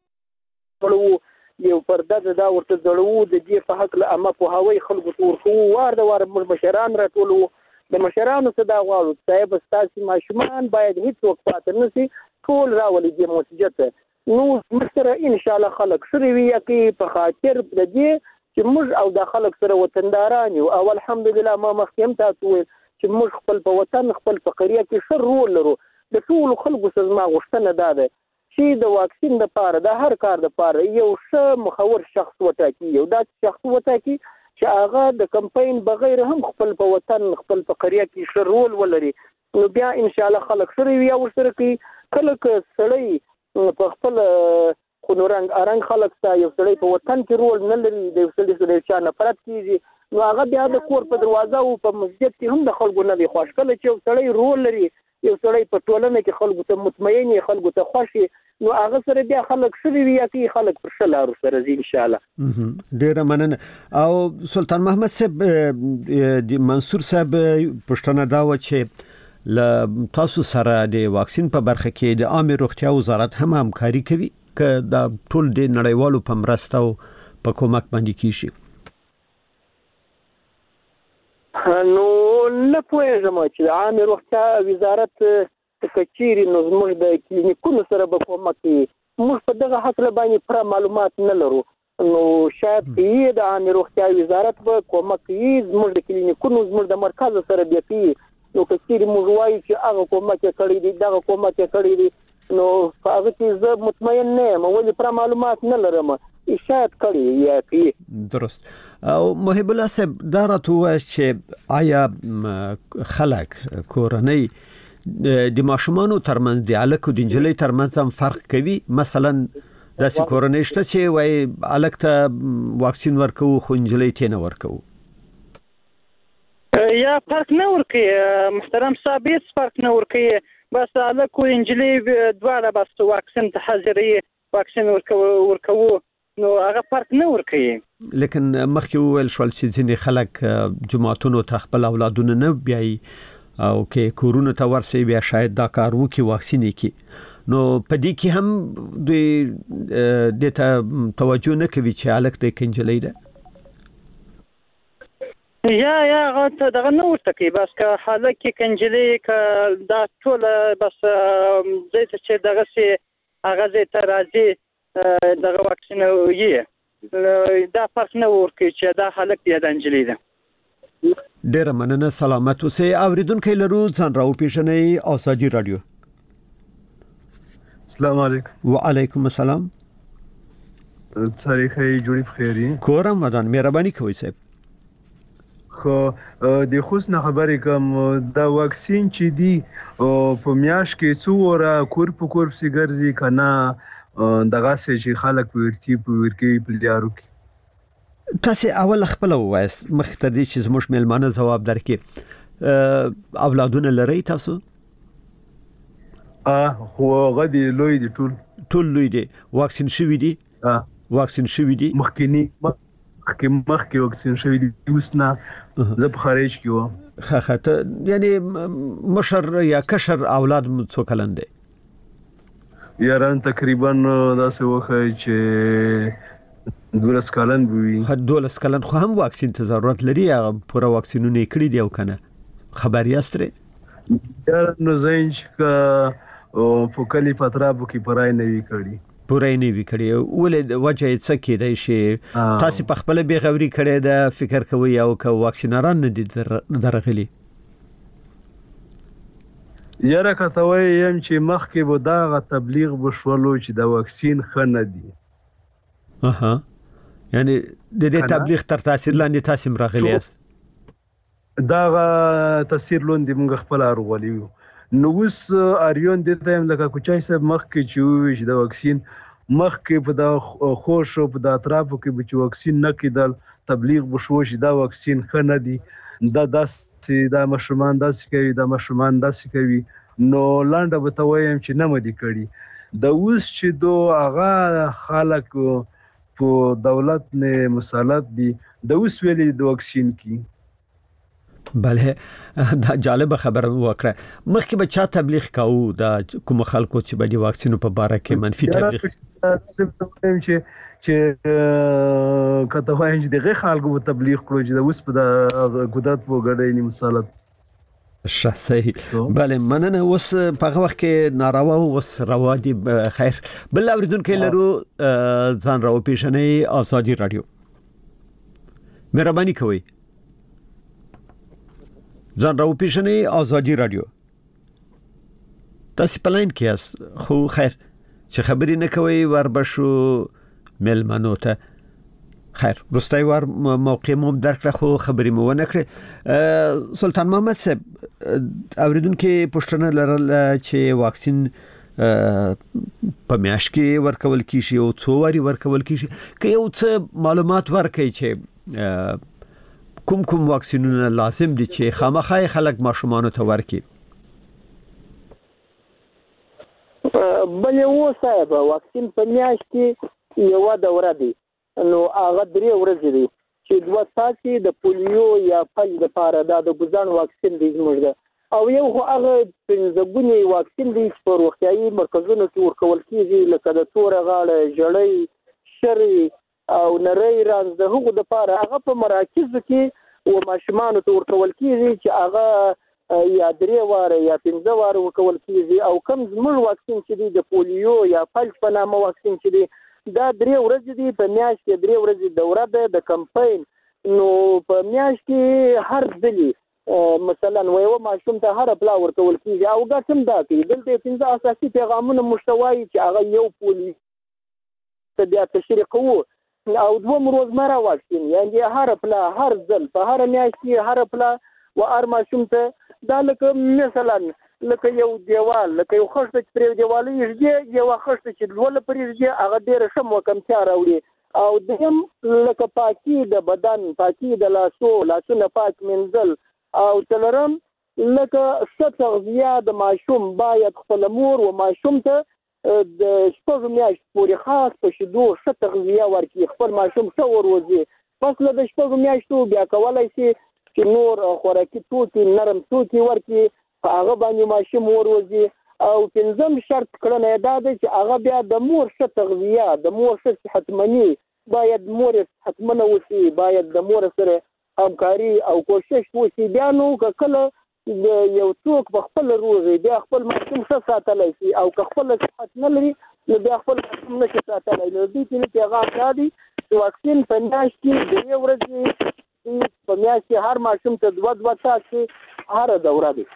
Speaker 2: یو پرده دا ورته ځړو د دې په حق له اما په هوای خلکو ورکو وار د وار مشران راټول د مشرانو څخه دا غواړو صاحب ستاسو ماشومان باید هیڅ وخت پاتې نشي ټول راولي د مسجد نو مستر ان شاء الله خلک سره وی کې په خاطر د دې چې موږ او د خلک سره وطنداران او الحمدلله ما مخکیم تاسو چې موږ خپل په وطن خپل په قریه کې ښه رول لرو د ټول خلکو سره ما غوښتنه ده چې د واکسین لپاره د هر کار لپاره یو ښه مخور شخص وټاکي یو داسې شخص وټاکي چې هغه د کمپاین بغیر هم خپل په وطن خپل په قریه کې ښه رول ولري نو بیا ان شاء الله خلک سره وي او سره کې کله که سړی په خپل خو رنګ ارنګ خلک ستا یو سړی په وطن کې رول نه لري د یو سړي سره چا نفرت کیږي نو هغه بیا د کور په دروازه او په مسجد کې هم د خلکو نه دی خوښ کله چې یو سړی رول لري یو سړی په ټولنه کې خلکو ته مطمئن وي خلکو ته خوښ نو هغه سره بیا خلک سره وي چې خلک پر شلارو سره زی ان شاء الله
Speaker 1: ډیره مننه او سلطان محمد صاحب د منصور صاحب پښتنه دا و چې ل تاسو سره د واکسین په برخه کې د عامه روغتیا وزارت هم همکاري کوي که دا ټول د نړیوالو په مرسته او په کومک باندې کیږي
Speaker 2: نو نه پوهېږم چې د عامه روغتیا وزارت کچېري نو زموږ د کلینیکونو سره به کومک کوي موږ په دغه حق باندې پوره معلومات نه لرو نو شاید یې د عامه روغتیا وزارت به کومک کوي زموږ د کلینیکونو زموږ د مرکز سره بیا کوي نو کچېري موږ وایو چې هغه کومک کړی دی دغه کومک کړی دی نو هغه چې زه مطمئن نه یم ولې پوره معلومات نه لرم شاید کړی یا کوي
Speaker 1: درست او محب الله صاحب دا راته وایي چې آیا خلک کورنۍ د ماشومانو ترمنځ د الکو د انجلۍ ترمنځ هم فرق کوي مثلا داسې کورنۍ شته چې وایي الک ته واکسین ورکو خو انجلۍ ته نه ورکو
Speaker 3: یا فرق نه ورکي محترم صاحب هیڅ فرق نه ورکي بس الک او انجلۍ دواړه بس واکسین ته حاضرې واکسین ورکو ورکو نو هغه فرق نه ورکي
Speaker 1: لیکن مخکې ویل شول چې ځینې خلک جماعتونو ته خپل اولادونه نه بیاي او کې کورونه ته ورسي بیا شاید دا کار وکي واکسین کی نو پدې کې هم د دته توجه نه کوي چې الک د کنجلې ده
Speaker 3: یا یا غته دغه نو ورته کې بس که حاله کې کنجلې ک دا ټول بس زه چې دغه سي هغه زه ته راځي دغه واکسین یې دا فرق نه ورکي چې دا حالت یې د انجلې ده
Speaker 1: ډیر مننه سلامت اوسئ اوریدونکو لرو ځان راو پیښنې او ساجي رادیو
Speaker 9: السلام علیکم
Speaker 1: وعلیکم السلام
Speaker 9: ساری خی جوړی بخیری
Speaker 1: کورم ودان مهرباني کوئ صاحب
Speaker 9: خو د خوسنه خبرې کوم دا واکسین چې دی په میاش کې څوره کور په کور سي ګرځي کنه دغه چې خلک ورتي په ورکی پلیارو کې
Speaker 1: تاسو اول خپل وایس مختدي چې زموږ ملمانه جواب درکې اولادونه لري تاسو
Speaker 9: اه خو غدي لوی دي ټول
Speaker 1: ټول لوی دي واکسین شوی دي
Speaker 9: اه
Speaker 1: واکسین شوی دي
Speaker 9: مخکینی مخکې مخکې واکسین شوی دي اوسنا زه په خارج کې وم
Speaker 1: خه خه یعنی مشر یا کشر اولاد څو کلن دي
Speaker 9: یاران تقریبا داسې وخه چې دولس کلن وي
Speaker 1: خه دولس کلن خو هم واکسین ته ضرورت لري هغه پوره واکسینونه کړی دی او کنه خبر یاستره
Speaker 9: یاران زینچ کا په کلی پترابو کې پرای نه وی کړی
Speaker 1: پوره نه وی کړی ولې وجه یې څه کېدای شي تاسو په خپل بیغوري کړی د فکر کوي او ک واکسینران نه دي درغلي
Speaker 9: یاره کتوي يم چې مخکې به دا تبلیغ بشولو چې د واکسین خنه دي
Speaker 1: اها یعنی د دې تبلیغ تر تاثیر لاندې تاسو مرغلي است
Speaker 9: دا تاثیر لاندې موږ خپل ارغولیو نو اوس اریون د تایم لکه کوچای صاحب مخکې چې د واکسین مخکې په د خوش او په د اطرافو کې به واکسین نه کېدل تبلیغ بشو چې دا واکسین خنه دي دا داسې دا مشرومان داسې کوي دا مشرومان داسې کوي نو لاندې به تویم چې نه مدي کړي د اوس چې دو هغه خلک په دولت نه مسالت دي د اوس ویلي د واکسین کی
Speaker 1: بله دا جالب خبره وکړه مخکې به چا تبلیغ کاوه دا کوم خلکو چې به د واکسینو په باره کې منفي تبلیغ
Speaker 9: چې چې کته وایم چې دغه خلکو په تبلیغ کړو چې د اوس په د ګودات په غړې نه مسالت
Speaker 1: شخصي بله مننه اوس په هغه وخت کې ناروا اوس روا دي خیر بل اوریدونکو لرو ځان راو پیښنې آزادي رادیو مهرباني کوئ ځان راو پیښنې آزادي رادیو تاسو په لاین کې است خو خیر چې خبرې نه کوي وربشو ملمنو ته خیر روستای ور موقع مو درکړه خو خبرې مو ونه کړې سلطان محمد صاحب اوریدونکو پوښتنه لرل چې واکسین په میاش کې ورکول کیږي او څو واری ورکول کیږي که یو څه معلومات ورکړي چې کوم کوم واکسینونه لازم دي چې خامخای خلک ماشومان ته ورکړي
Speaker 2: بل یو صاحب واکسین په میاش کې یو دوره دی نو هغه درې ورځې دي چې دوه ساعتې د پولیو یا فلج لپاره دا د ګزان واکسین دی زموږ ده او یو خو هغه پنځه ګونی واکسین دی چې په روغتیايي مرکزونو کې ورکول کیږي لکه د تور غاړه جړۍ شری او نری رانز د هغو د پاره هغه په مراکزو کې او ماشومان ته ورکول کیږي چې هغه یا درې واره یا پنځه واره ورکول کیږي او کم زموږ واکسین چې دی د پولیو یا فلج په نامه واکسین چې دی دا درې ورځې دی په میاشت کې درې ورځې دوره ده د کمپاین نو په میاشت کې هر ځلې مثلا یو ماشوم ته هر پلا ورکول کیږي او دا څنګه دا کوي دلته پنځه اساسي پیغامونه مشتوي چې هغه یو پولی ته بیا تشریح کوو او دوم روزمره واکسین یعنی هر پلا هر ځل په هر میاشت کې هر پلا و هر ماشوم ته دا لکه مثلا لکه یو دیوال لکه یو خښته چې پر دیوال یې یو خښته چې ډول پر یې هغه ډېر شم وکمتیا راوړي او دیم لکه پاکي د بدن پاکي د لاسو لاسونه پاک منزل او تلرم لکه ست تغذیه د ماشوم باید خپل مور او ماشوم ته د شپږ میاشت پورې خاص په شیدو ست تغذیه ورکړي خپل ماشوم څو ورځي پس له شپږ میاشتو بیا کولای شي چې نور خوراکي توکي نرم توکي ورکړي هغه باندې ماشوم ورځي او پنځم شرط کړنه دا ده چې هغه بیا د مور ست تغذیه د مور ست حتمنی باید مور حتمنه وسی باید د مور سره همکاري او کوشش وسی بیا نو کله یو څوک په خپل روزي بیا خپل ماشوم څه ساتلای شي او که خپل صحت نه لري نو بیا خپل ماشوم نه ساتلای نو دې چې پیغام راځي چې واکسین په میاشت کې د یو ورځې په میاشت کې هر ماشوم ته دوه دوه ساعت هر دوره دي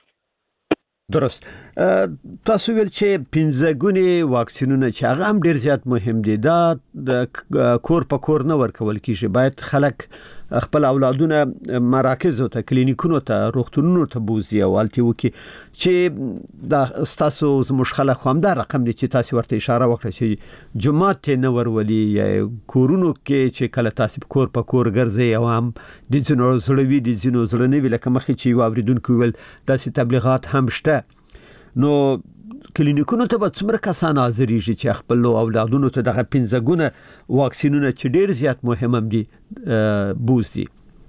Speaker 1: درست تاسو ویل چې پنځه ګونی واکسینونه چې هغه هم ډیر زیات مهم دي دا د کور په کور نه ورکول کیږي باید خلک خپل اولادونه مراکز ته کلینیکونو ته روغتونونو ته بوزي او التی وکي چې د تاسو زموږ خلک هم دا رقم دي چې تاسو ورته اشاره وکړه چې جمعات نه ورولي یا کورونو کې چې کله تاسو کور په کور ګرځي او هم د جنو زړوي د جنو زړنوي لکه مخې چې واوریدونکو ول تاسو تبلیغات هم شته نو کلینیکونو ته به څومره کسان حاضرېږي چې خپل اولادونو ته دغه پنځه ګونه واکسینونه چې ډیر زیات مهم هم دي بوزي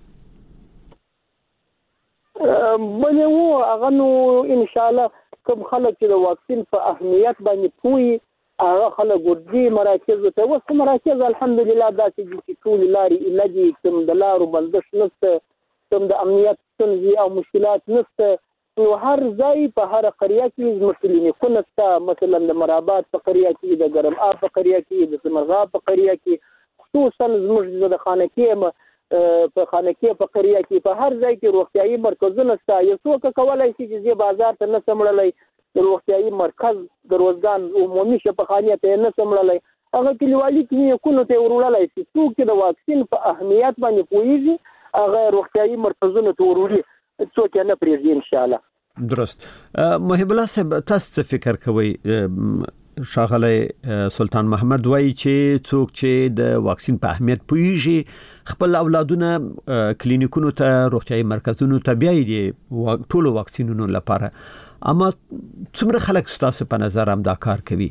Speaker 2: بلې وو هغه نو ان شاء الله کوم خلک چې د واکسین په اهمیت باندې پوي هغه خلک ورځي مراکز ته وسه مراکز الحمدلله داسې چې ټول لاري لګي کوم د لارو بندش نشته کوم د امنیت ستونزې او مشکلات نشته نو هر ځای په هر قريه کې مسلمانې کونستا مثلا د مرابات په قريه کې د ګرم آب په قريه کې د سمرغاب په قريه کې خصوصا زموږ د خانکې په خانکې په قريه کې په هر ځای کې روغتيایي مرکزونه ستا یو څوک کولای شي چې بازار ته نه سمړلای د روغتيایي مرکز د روزګان عمومي شفاخانه ته نه سمړلای هغه کلیوالي کلینیکونو ته ورولای شي څوک د واکسین په اهمیت باندې پوهیږي هغه روغتيایي مرکزونه ته ورولي څوک نه پریږدي ان شاء الله
Speaker 1: درست محب الله صاحب تاسو څه فکر کوئ ښاغلی سلطان محمد وایي چې څوک چې د واکسین په اهمیت پوهیږي خپل اولادونه کلینیکونو ته روغتیايي مرکزونو ته بیایي دي ټول واکسینونو لپاره اما څومره خلک ستاسو په نظر هم دا کار کوي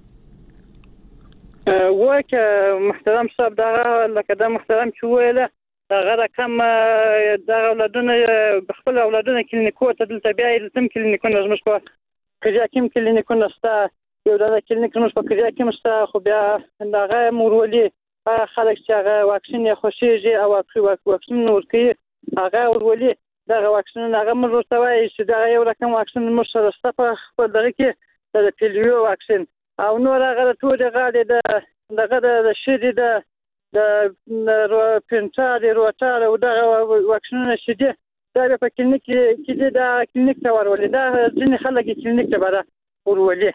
Speaker 3: وکه محترم صاحب دا لکه دا محترم چې ویله هغه رقم د اولادونو خپل اولادونو کلینیکو ته دلته بیا تم کلینیکونه زموږ په کجا کې کلینیکونه ستا یو د کلینیکونه په کجا کې مستا خو بیا هغه مورولي خلک چې هغه واکسین یې خوشيږي او واکسین ورکوي هغه ورولي دا واکسین هغه موږ ورته وایي چې دا یو رقم واکسین موږ سره ستا په خپل دغه کې د پیلیو واکسین او نور هغه ټول غاړي د دغه د شری د د پنټا د روټا او د واکسینونه شدي دا په کلینیک کې دا کلینیک ته ورولې دا ځینې خلک کلینیک ته بره ورولې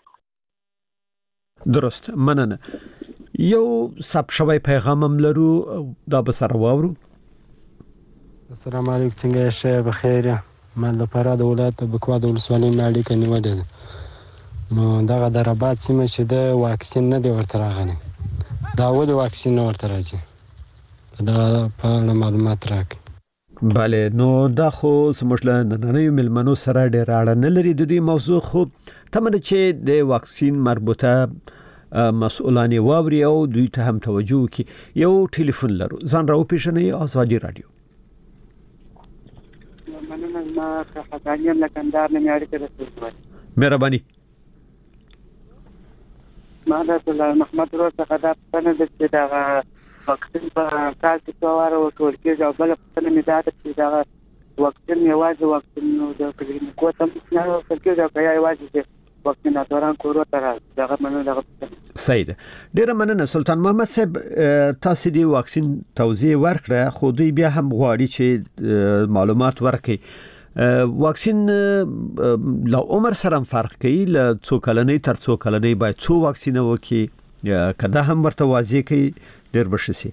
Speaker 1: درست مننه یو سب شوی پیغام هم لرو دا به سره واورو
Speaker 12: السلام علیکم څنګه شه بخیر من لپاره د ولایت بکوا د ولسوالۍ مالی کې نیولې نو دغه د رباط سیمه چې د واکسین نه دی ورته راغلی دا ولې واکسین نه ورته راځي دا په اړه معلومات راکړئ
Speaker 1: بله نو دا خو زموږ له نننیو مېلمنو سره ډېره اړه نه لري د دې موضوع خو تمه ده چې د واکسین مربوطه مسؤلان یې واوري او دوی ته هم توجه وکړي یو ټلیفون لرو ځان راوپېژنئ ازادي راډیو
Speaker 13: مننه ما خدانیم له کندهار نه مې اړیکه درلوده
Speaker 1: مهرباني
Speaker 13: ما د محمد روز څخه دا پنه د چې دا واکسین په کال کې څواره ورکول کېږي او بل په نوم دا چې دا واکسین یوازې واکسین نو د کلینیکو ته نه ورکول کېږي او یا یوازې واکسیناتوران کورو ته راځي دا مننه دغه
Speaker 1: صحیح ده ډیره مننه سلطان محمد صاحب تاسو دی واکسین توضیح ورکړه خو دوی بیا هم غواړي چې معلومات ورکړي واکسین له عمر سره فرق کوي له څو کلنۍ تر څو کلنۍ باید څو واکسین وکړي کدا هم ورته واضح کوي ډیر بشسي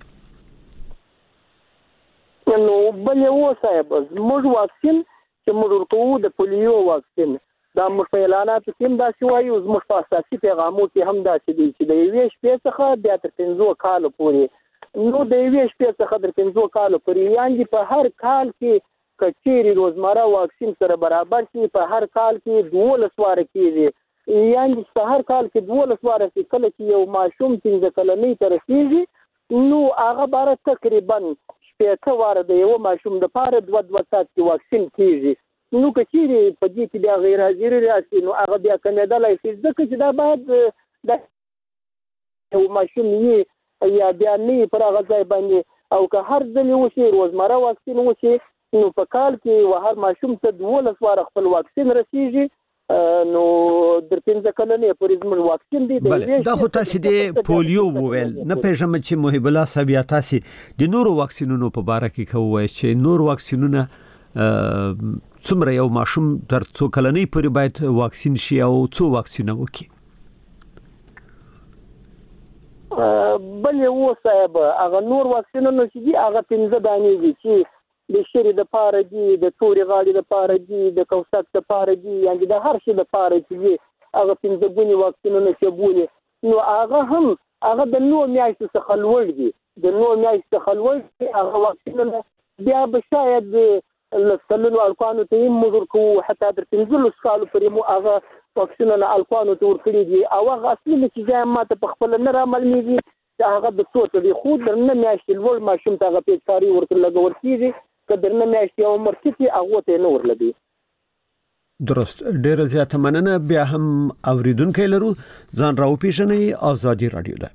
Speaker 2: نو بل یو صاحب موږ واکسین چې موږ ورکوو د پولیو واکسین دا موږ په اعلاناتو کې هم دا شوایو موږ په اساسي پیغامو کې هم دا چې دی چې د یوې شپې څخه بیا تر پنځو کالو پورې نو د یوې شپې څخه تر پنځو کالو پورې یعنی په هر کال کې کچېری روزمره واکسین سره برابر شي په هر کال کې دولس واره کېږي یعنی په هر کال کې دولس واره چې کله چې یو ماشوم پنځه کلنۍ ته رسېږي نو هغه باره تقریبا شپېته واره د یو ماشوم دپاره دوه دوه ساعت کې واکسین کېږي نو که چېرې په دې کې بیا غیر حاضري راشي نو هغه بیا کمېدلی شي ځکه چې دا باید د یو ماشوم یې یا بیا نه پر هغه ځای باندې او که هر ځلې وشي روزمره واکسین وشي نو په کال کې و هر ماشوم ته دولس واره خپل واکسین رسیږي نو در پنځه کلنې پورې زموږ واکسین دی
Speaker 1: بله دا خو تاسو د پولیو وویل نه پېژنم چې محب الله صاحب یا تاسو د نورو واکسینونو په باره کې کوئ چې نور واکسینونه څومره یو ماشوم تر څو کلنۍ پورې باید واکسین شي او څو واکسینه وکړي
Speaker 2: بل یو صاحب هغه نور واکسینونه چې دي هغه پنځه دانې دي چې د شری د پاره دي د توري غاړي د پاره دي د کوسک د پاره دي یعنی د هر شي د پاره دي هغه پنځه ګونی واکسینونه چې بولي نو هغه هم هغه د نو میاشتې څخه لوړ دي د نو میاشتې څخه لوړ دي هغه واکسینونه بیا به شاید لسلنو الکوانو ته موږ ورکو حتی تر پنځلس کالو پورې مو هغه واکسینونه الکوانو ته ورکړي دي او هغه اصلي نتیجه ماته په خپل نه رامعلومېږي چې هغه د څو ته دي خو در نه میاشتې لوړ ماشوم ته هغه پیچکاري ورته لګول کېږي که در نه میاشتې یو عمر کېږي هغو ته یې نه ورلګوي.
Speaker 1: درست، ډیره زیاته مننه. بیا هم اوریدونکی لرو، ځان راوپېژنئ. آزادي راډیو ده،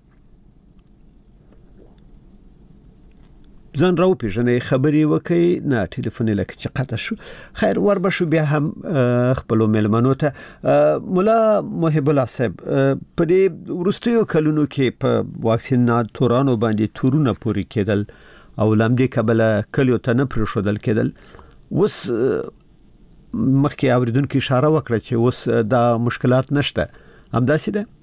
Speaker 1: ځان راوپېژنئ، خبرې وکړئ، نه ټلیفون یې لکه چې قطع شو. خیر ور به شو. بیا هم خپلو مېلمنو ته ملا محب الله صاحب په دې وروستیو کلونو کې په واکسیناتورانو باندې تورونه پورې کېدل او لامدې کبله کلیو ته نه پرېښودل کېدل. اوس مخکې اوریدونکو اشاره وکړه چې اوس دا مشکلات نشته، همداسې ده؟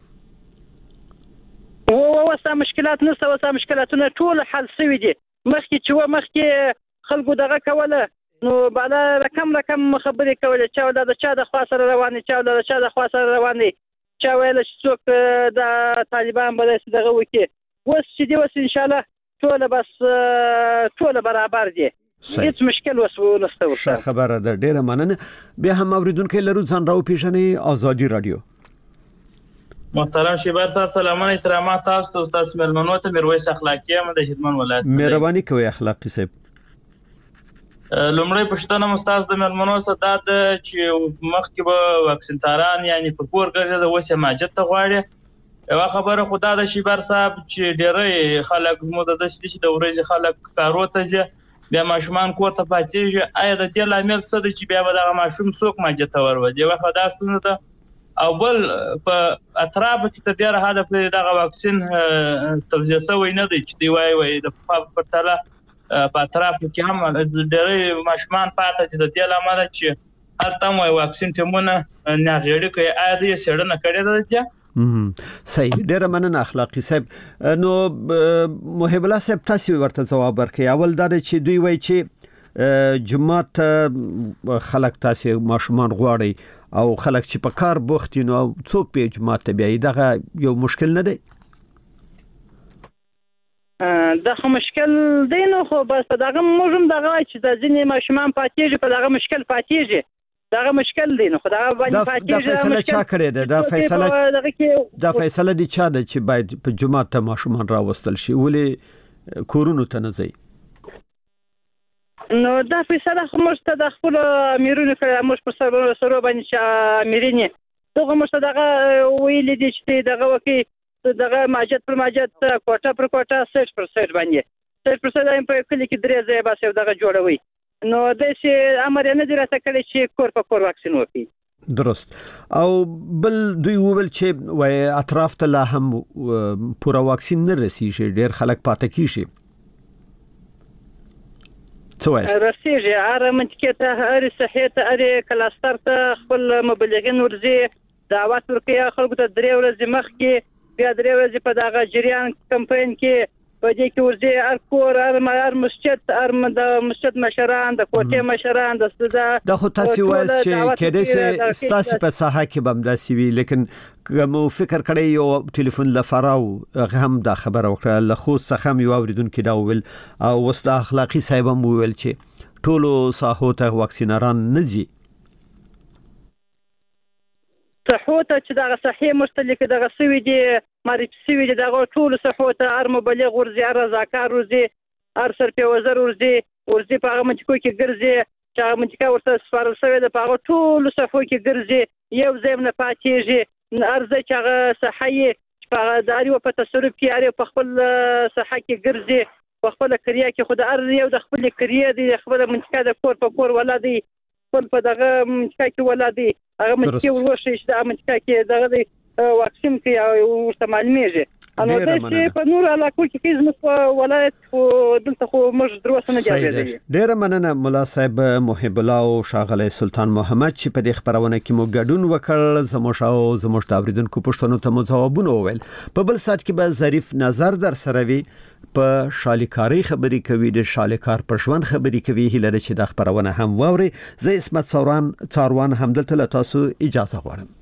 Speaker 3: اوس مشکلات نشته، اوس مشکلاتونه ټول حل شوي دي. مخکې چې و مخکې خلکو دغه کوله نو بالا رقم رقم خبرې کولې، چا ولا د چا د خوا سره روانې، چا ولا د چا د خوا سره روانې، چا ویل چې څوک د طالبان به داسې دغه وکړي. اوس چې دی اوس انشاءالله ټول بس ټول برابر دي، هیڅ مشکل وسو
Speaker 1: ښه خبره ده. ډیره مننه. بیا هم اوریدونکو لرو، ځان راوپېژنئ. آزادي راډیو.
Speaker 14: محترم شیبر صاحب سلامونه احترامات تاسو ته، استاد مېلمنو ته. میرویس اخلاقی یم د هلمند ولایت.
Speaker 1: مهرباني کوئ اخلاقی صاحب.
Speaker 14: لومړی پوښتنه مستاز د مېلمنو څخه دا ده چې مخکې به واکسین تاران یعنی په کور ګرځېده، اوس یې ماجد ته غواړي. یو خبره خدا د شیبر صاحب چې ډېری خلک مو د داسې چې د ورځې خلک کارو ته ځي، بیا ماشومان کور ته پاتېږي. آیا د دې لامل څه دی چې بیا به دغه ماشوم څوک ماجد ته ورولي؟ یوه خو دا ستونزه ده، او بل په اطرافو کې تر ډېره حده پورې دغه واکسین توزیع شوی نه دی چې دی وایي وایي د پخوا په پرتله په اطرافو کې هم ډېری ماشومان پاته دي د دې له امله چې هلته هم وایي واکسین ټیمونه نیغېړي کوي. آیا دوی څېړنه کړې ده د دې؟
Speaker 1: صحیح، ډیره مننه اخلاقی صاحب. نو محب الله صاحب تاسو ورته جواب ورکړئ. اول دا چې دوی وایي چې جمعه خلک تاسو ماشومان غواړي او خلک چې په کار بوخت نو څوک په جمعه ته بیاي، دغه یو مشکل نه دی؟
Speaker 3: دغه مشکل دی نو خو بس دغه موږ هم دغه چې د ځینې ماشومان پاتېږي، په دغه مشکل پاتېږي، دغه مشکل دی. نو خدای باندې پاتېږي.
Speaker 1: دا فیصله چا کړې ده؟ دا فیصله دا فیصله دي چا ده چې باید په جمعه ته ماشومان راوستل شي، ولې کورونو ته نه ځي؟
Speaker 3: نو دا فیصله خو موږ ته د خپل امیرونو کړه، موږ په سر سره باندې چې امیرینه دغه موږ ته دغه ویل دي چې دغه وکي دغه ماجد پر ماجد، کوټه پر کوټه، سټ پر سټ باندې سټ پر سټ په کلی کې درې ځای باسي دغه جوړوي. نو د چې امر نه دی راته کړی چې کور په کور واکسین وکړي.
Speaker 1: درست. او بل دوی وویل چې وای اطراف ته لا هم پوره واکسین نه رسیږي، ډېر خلک پاتې کیږي. څه وایي؟
Speaker 3: رسیږي هر منطقه ته، هر صحې ته، هر کلاستر ته خپل مبلغین ورځي، دعوت ورکړي خلکو ته. درې ورځې مخکې بیا درې ورځې په دغه جریان کمپاین کې په دې کې ورځي هر کور، هر مسجد، هر د مسجد مشران، د کوټې مشران، د سده
Speaker 1: دا خو تاسو وایي چې کېدای شي ستاسو په ساحه کې به همداسې وي، لیکن کوم فکر کړی یو ټلیفون لفراو هغه هم دا خبره وکړه له خو څخه هم یو اوریدونکو دا وویل، او اوس د اخلاقی صاحب هم وویل چې ټولو ساحو ته واکسینران نه ځي.
Speaker 3: صحو ته چې دغه صحیح مستلک دغه سوي دي معرفي سوي دي، دغه ټول صحو ته هر مبلغ ورځي، هر رضاکار ورځي، هر سرپیوزر ورځي ورځي په هغه منطقو کې ګرځي چې هغه منطقه ورته سپارل شوې ده، په هغه ټولو صحو کې ګرځي، یو ځای نه پاتېږي. هر ځای چې هغه صحه چې په هغه داري او په تصرف کې هر په خپل صحه کې ګرځي، په خپل کریه کې خو د هر یو د خپل کریه دی، خپل منطقه د کور په کور ولادي، خپل په دغه منطقه کې ولادي، هغه منطقه ورشي چې د منطقه کې دغه واکسین کې او ورته معلومیږي. نو د چې په نور علاقو کې کې زموږ په ولایت خو دلته خو موږ دروسه نه جوړېږي.
Speaker 1: ډیره مننه مولا صاحب محب الله او شاغله سلطان محمد چې په دې خبرونه کې مو ګډون وکړ. زموږ او زموږ اوریدونکو پښتنو ته مو ځوابونه وویل. په بل سات کې به ظریف نظر در سره وي په شالیکاری خبرې کوي، د شالیکار پر ژوند خبرې کوي. هیله ده چې د خبرونه هم واوري. زه اسمت څاروان څاروان همدلته له تاسو اجازه غواړم.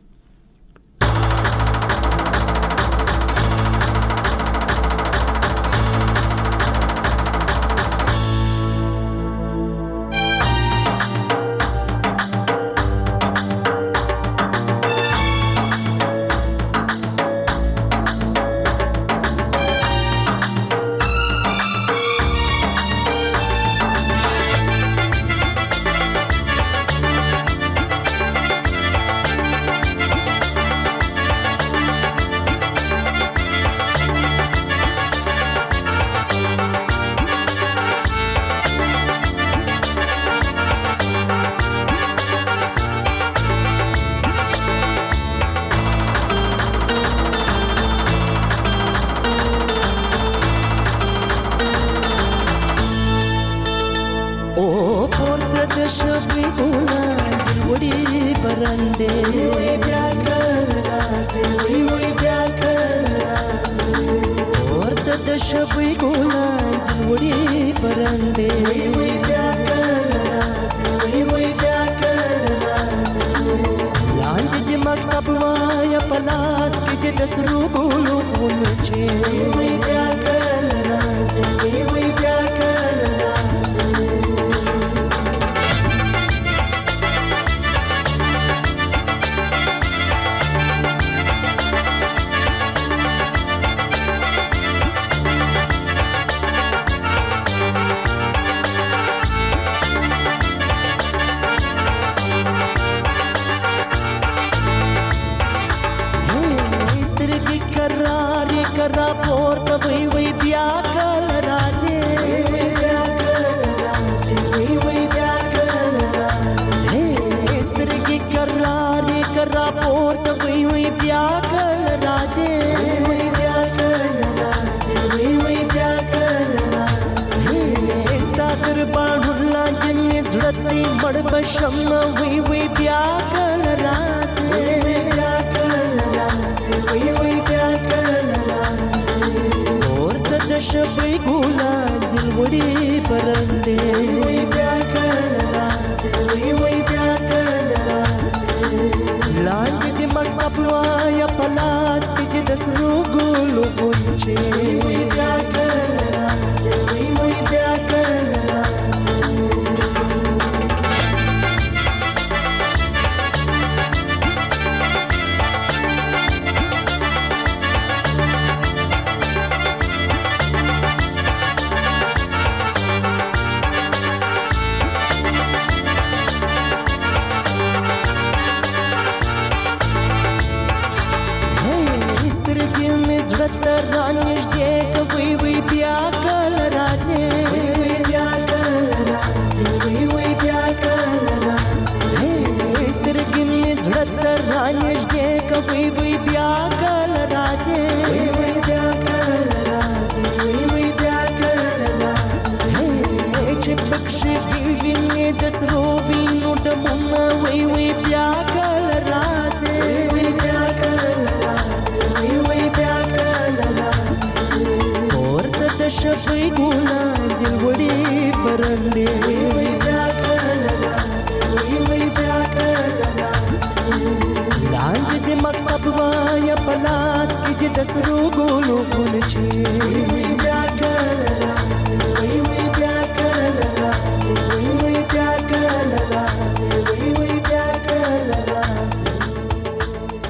Speaker 15: پلاس کې د سرو ګلو ګل چې بیا کړه